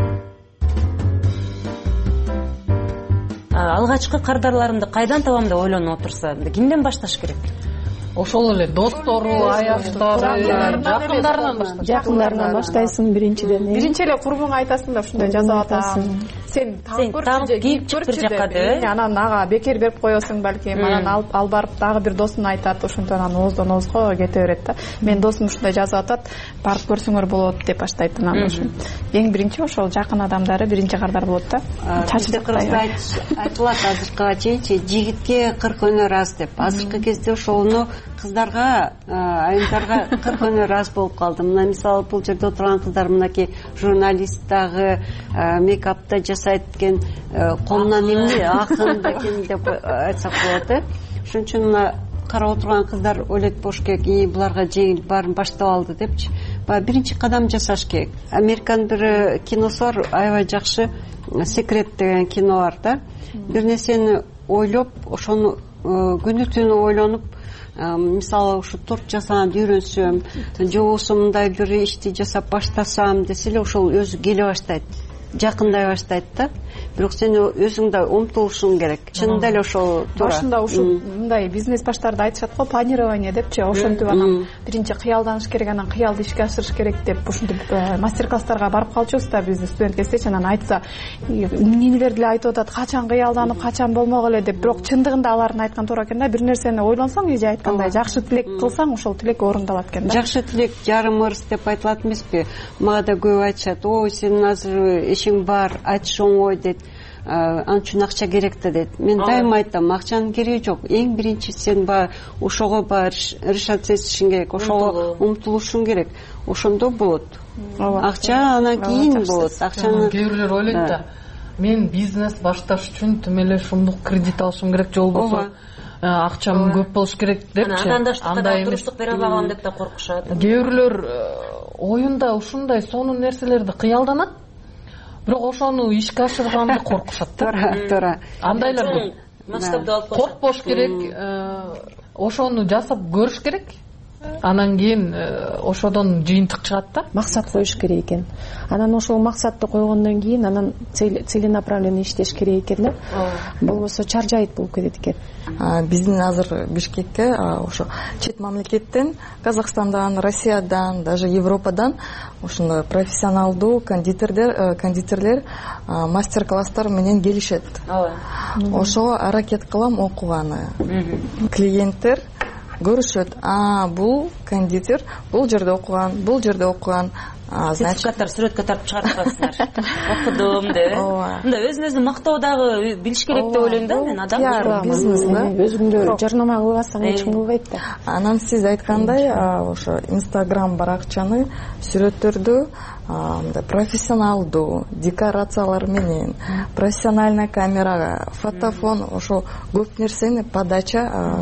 Алгачкы кардарларымды кайдан табам деп ойлонуп отурса, кимден башташ керек? Ошол эле достору, аяштары, жакындарынан баштайсың биринчиден. Биринчи эле курбуңа айтасың да, ушундай жасап атасың. Сен тагып кийип чык бир жакка деп. Анан ага бекер берип коесуң балким, анан алып барып дагы бир досуна айтат, ошондон анан ооздон оозго кете берет да. Мен досум ушундай жазып атат, барып көрсөңөр болот деп баштайт анан ошо. Эң биринчи ошол жакын адамдары биринчи кардар болот да. Айтылат азыркыга чейинчи жигитке 40 өнөр аз деп. Азыркы кезде ошону кыздарга, айымдарга 40 өнөр аз болуп калды. Мына мисалы бул жерде отурган кыздар мынакей журналист дагы, мейкапта жасайт экен, колунан эмне акын экен деп айтсак болот. Ошон үчүн мына карап отурган кыздар ойлойт болуш керек, буларга жеңил баарын баштап алды депчи. Биринчи кадам жасаш керек. Американын бир киносу бар, аябай жакшы, Секрет деген кино бар да. Бир нерсени ойлоп, ошону күнү түнү ойлонуп, мисалы ушу торт жасаганды үйрөнсөм, же болбосо мындай бир ишти жасап баштасам десе эле ошол өзү келе баштайт, жакындай баштайт да. Бирок сен өзүң да умтулушуң керек. Чынында эле ошол туура. Башында ушул мындай бизнес баштарда айтышат го, планирование депчи. Ошентип анан биринчи кыялданыш керек, анан кыялды ишке ашырыш керек деп ушинтип мастер-класстарга барып калчубуз да биз студент кездечи. Анан айтса, эмнелерди деле айтып атат, качан кыялданып, качан болмок эле деп. Бирок чындыгында алардын айткан туура экен да. Бир нерсени ойлонсоң, эже айткандай, жакшы тилек кылсаң, ошол тилек орундалат экен да. Жакшы тилек жарым ырыс деп айтылат эмеспи? Мага да көп айтышат, ой, сенин азыр ишиң бар, айтыш оңой дейт. ал үчүн акча керек да дейт. Мен дайыма айтам, акчанын кереги жок. Эң биринчи сен баягы ошого решаться этишиң керек, ошого умтулушуң керек. Ошондо болот. Акча анан кийин болот. Акчаны кээ бирлер ойлойт да, мен бизнес башташ үчүн тим эле ушундук кредит алышым керек, же болбосо акчам көп болуш керек депчи. Андай туруштук бере албагам деп да коркушат. Кээ бирлер оюнда ушундай сонун нерселерди кыялданат, бирок ошону ишке ашырганды коркушат. Туура. Андайлар масштабды алып коркпош керек, ошону жасап көрүш керек. Анан кийин ошодон жыйынтык чыгат да. Максат коюш керек экен. Анан ошол максатты койгондон кийин анан целенаправленно иштеш керек экен да. Болбосо чаржайт болуп кетет экен. Биздин азыр Бишкекке ошо чет мамлекеттен, Казакстандан, Россиядан, даже Европадан ошондой профессионалдуу кондитерлер мастер-класстар менен келишет. Ошого аракет кылам окуганы. Клиенттер көрүшөт, бул кондитер бул жерде окуган, сертификаттар сүрөткө тартып чыгарып коесуздар. Окудум деп. Мындай өзүн мактоо дагы билиш керек деп ойлойм да мен. Адам бизнес да. Өзүңдү жарнама кылып атсаң эч ким кылбайт да. Анан сиз айткандай ошо Instagram баракчаны, сүрөттөрдү мындай профессионалдуу декорациялар менен, профессиональный камерага, фотофон, ошо көп нерсени подача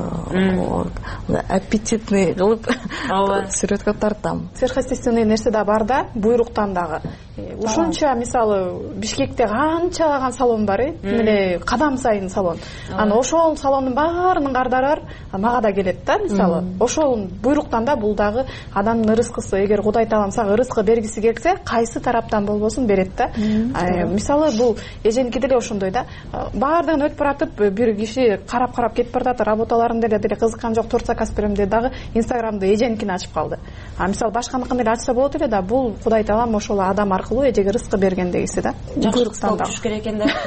аппетитный кылып сүрөткө тартам. Сверхъестественный нерсе да бар да, буйруктан дагы. Ушунча мисалы Бишкекте канчалаган салон бар, эле кадам сайын салон. Анан ошол салондун баарынын кардары мага да келет да, мисалы. Ошол буйруктан да бул дагы адамдын ырыскысы, эгер Кудай Таалам сага ырыскы бергиси келсе, кайсы тараптан болбосун берет да. Мисалы бул эженики деле ошондой да. Баардыгын өтүп баратып, бир киши карап кетип баратат, работаларын деле кызыккан жок, 4 заказ берем деп дагы Инстаграмды эженикини ачып калды. Мисалы башканыкын деле ачса болот эле да, бул Кудай Таалам ошол адам аркылуу эжеге рызкы берген дегиси да. Жакшылыктан жүрүш керек экен да.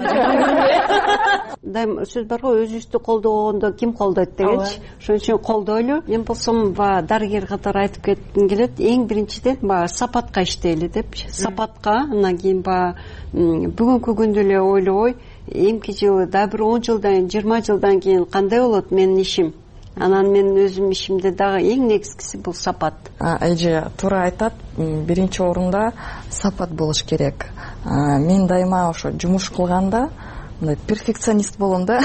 Дайым сөз бар го, өзүбүздү колдогондо ким колдойт дегенчи. Ошон үчүн колдойлу. Мен болсом дарыгер катары айтып кетким келет. Эң биринчиден сапатка иштейли депчи. Сапатка, андан кийин бүгүнкү күндү эле ойлобой, эмки жылы да бир 10 жылдан, 20 жылдан кийин кандай болот менин ишим. Анан мен өзүм ишимде дагы эң негизгиси бул сапат. Эже туура айтат, биринчи орунда сапат болуш керек. Мен дайыма ошо жумуш кылганда мындай перфекционист болом да.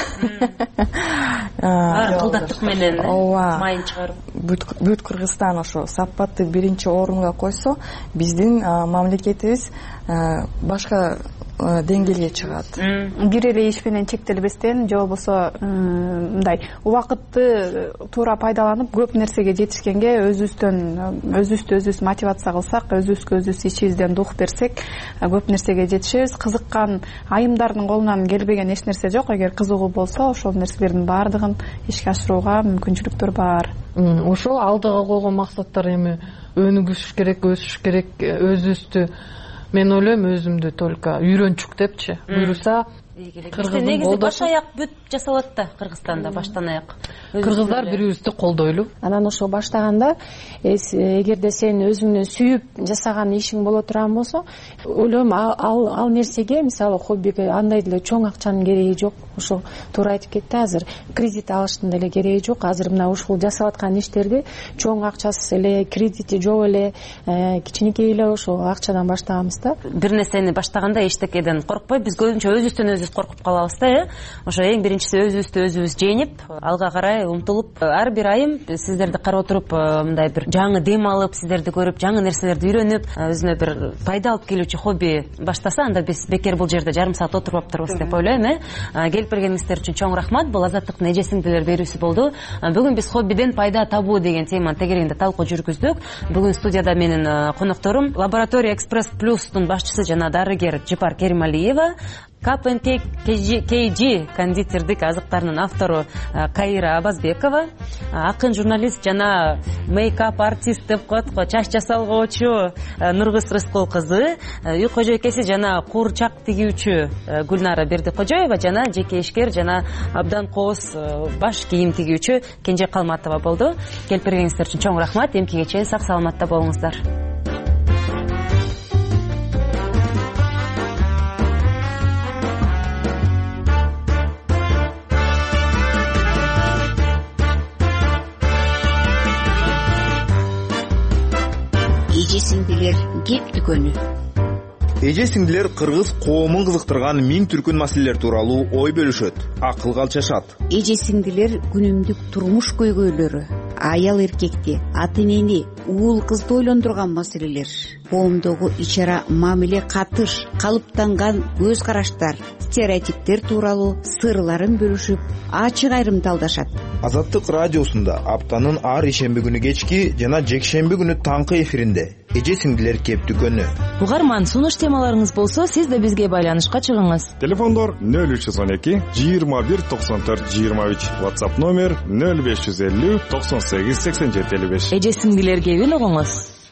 Кылдаттык менен майын чыгарып. Бүт Кыргызстан ошо сапатты биринчи орунга койсо, биздин мамлекетибиз башка деңгээлге чыгат. Бир эле иш менен чектелбестен, же болбосо мындай убакытты туура пайдаланып, көп нерсеге жетишкенге өзүбүз мотивация кылсак, өзүбүз ичибизден дух берсек, көп нерсеге жетишебиз. Кызыккан айымдардын колунан келбеген эч нерсе жок. Эгер кызыгуу болсо, ошол нерселердин баардыгын ишке ашырууга мүмкүнчүлүктөр бар. Ошол алдыга койгон максаттар эми өнүгүш керек, өсүш керек, өзүбүздү мен ойлойм өзүмдү только үйрөнчүк депчи. Буйруса негизи баш аяк бүт жасалат да Кыргызстанда, баштан аяк. Кыргыздар бири-бирибизди колдойлу. Анан ошо баштаганда эгерде сен өзүңдүн сүйүп жасаган ишиң боло турган болсо, ойлойм ал нерсеге, мисалы хоббиге андай деле чоң акчанын кереги жок. Ошо туура айтып кетти, азыр кредит алыштын деле кереги жок. Азыр мына ушул жасап аткан иштерди чоң акчасыз эле, кредити жок эле, кичинекей эле ошо акчадан баштаганбыз да. Бир нерсени баштаганда эчтекеден коркпой, биз көбүнчө өзүбүздөн коркуп калабыз да. Ошо эң биринчиси өзүбүз жеңип, алга карай умтулуп, ар бир айым сиздерди карап отуруп, мындай бир жаңы дем алып, сиздерди көрүп, жаңы нерселерди үйрөнүп, өзүнө бир пайда алып келүүчү хобби баштаса, анда биз бекер бул жерде жарым саат отуруп алыптырбыз деп ойлойм. Келип бергениңиздер үчүн чоң рахмат. Бул Азаттыктын эже-сиңдилер берүүсү болду. Бүгүн биз хоббиден пайда табуу деген теманын тегерегинде талкуу жүргүздүк. Бүгүн студияда менин конокторум Лаборатория Экспресс Плюстун башчысы жана дарыгер Жыпар Керималиева, KG кондитердик азыктарынын автору Кайра Абазбекова, акын журналист жана мейкап артист деп коет го, чач жасалгоочу Нургуз Рыскул кызы, үй кожойкеси жана куурчак тигүүчү Гүлнара Бердикожоева жана жеке ишкер жана абдан кооз баш кийим тигүүчү Кенже Калматова болду. Келип бергениңиздер үчүн чоң рахмат. Эмкиге чейин сак саламатта болуңуздар. эже сиңдилер кеп дүкөнү. Эже сиңдилер кыргыз коомун кызыктырган миң түркүн маселелер тууралуу ой бөлүшөт, акылга алчашат. Эже сиңдилер күнүмдүк турмуш көйгөйлөрү, аял эркекти, ата энени, уул кызды ойлондурган маселелер, коомдогу ичара мамиле катыш, калыптанган көз караштар, стереотиптер тууралуу сырларын бөлүшүп, ачык айрымдалдашат. Азаттык радиосунда аптанын ар ишемби күнү кечки жана жекшемби күнү таңкы эфиринде эже сиңдилер кеп дүкөнү. Угарман, сунуш темаларыңыз болсо, сиз да бизге байланышка чыгыңыз. Телефондор 0312 21 94 23, WhatsApp номер 0550 98 87 55. Эже сиңдилер кебин угуңуз.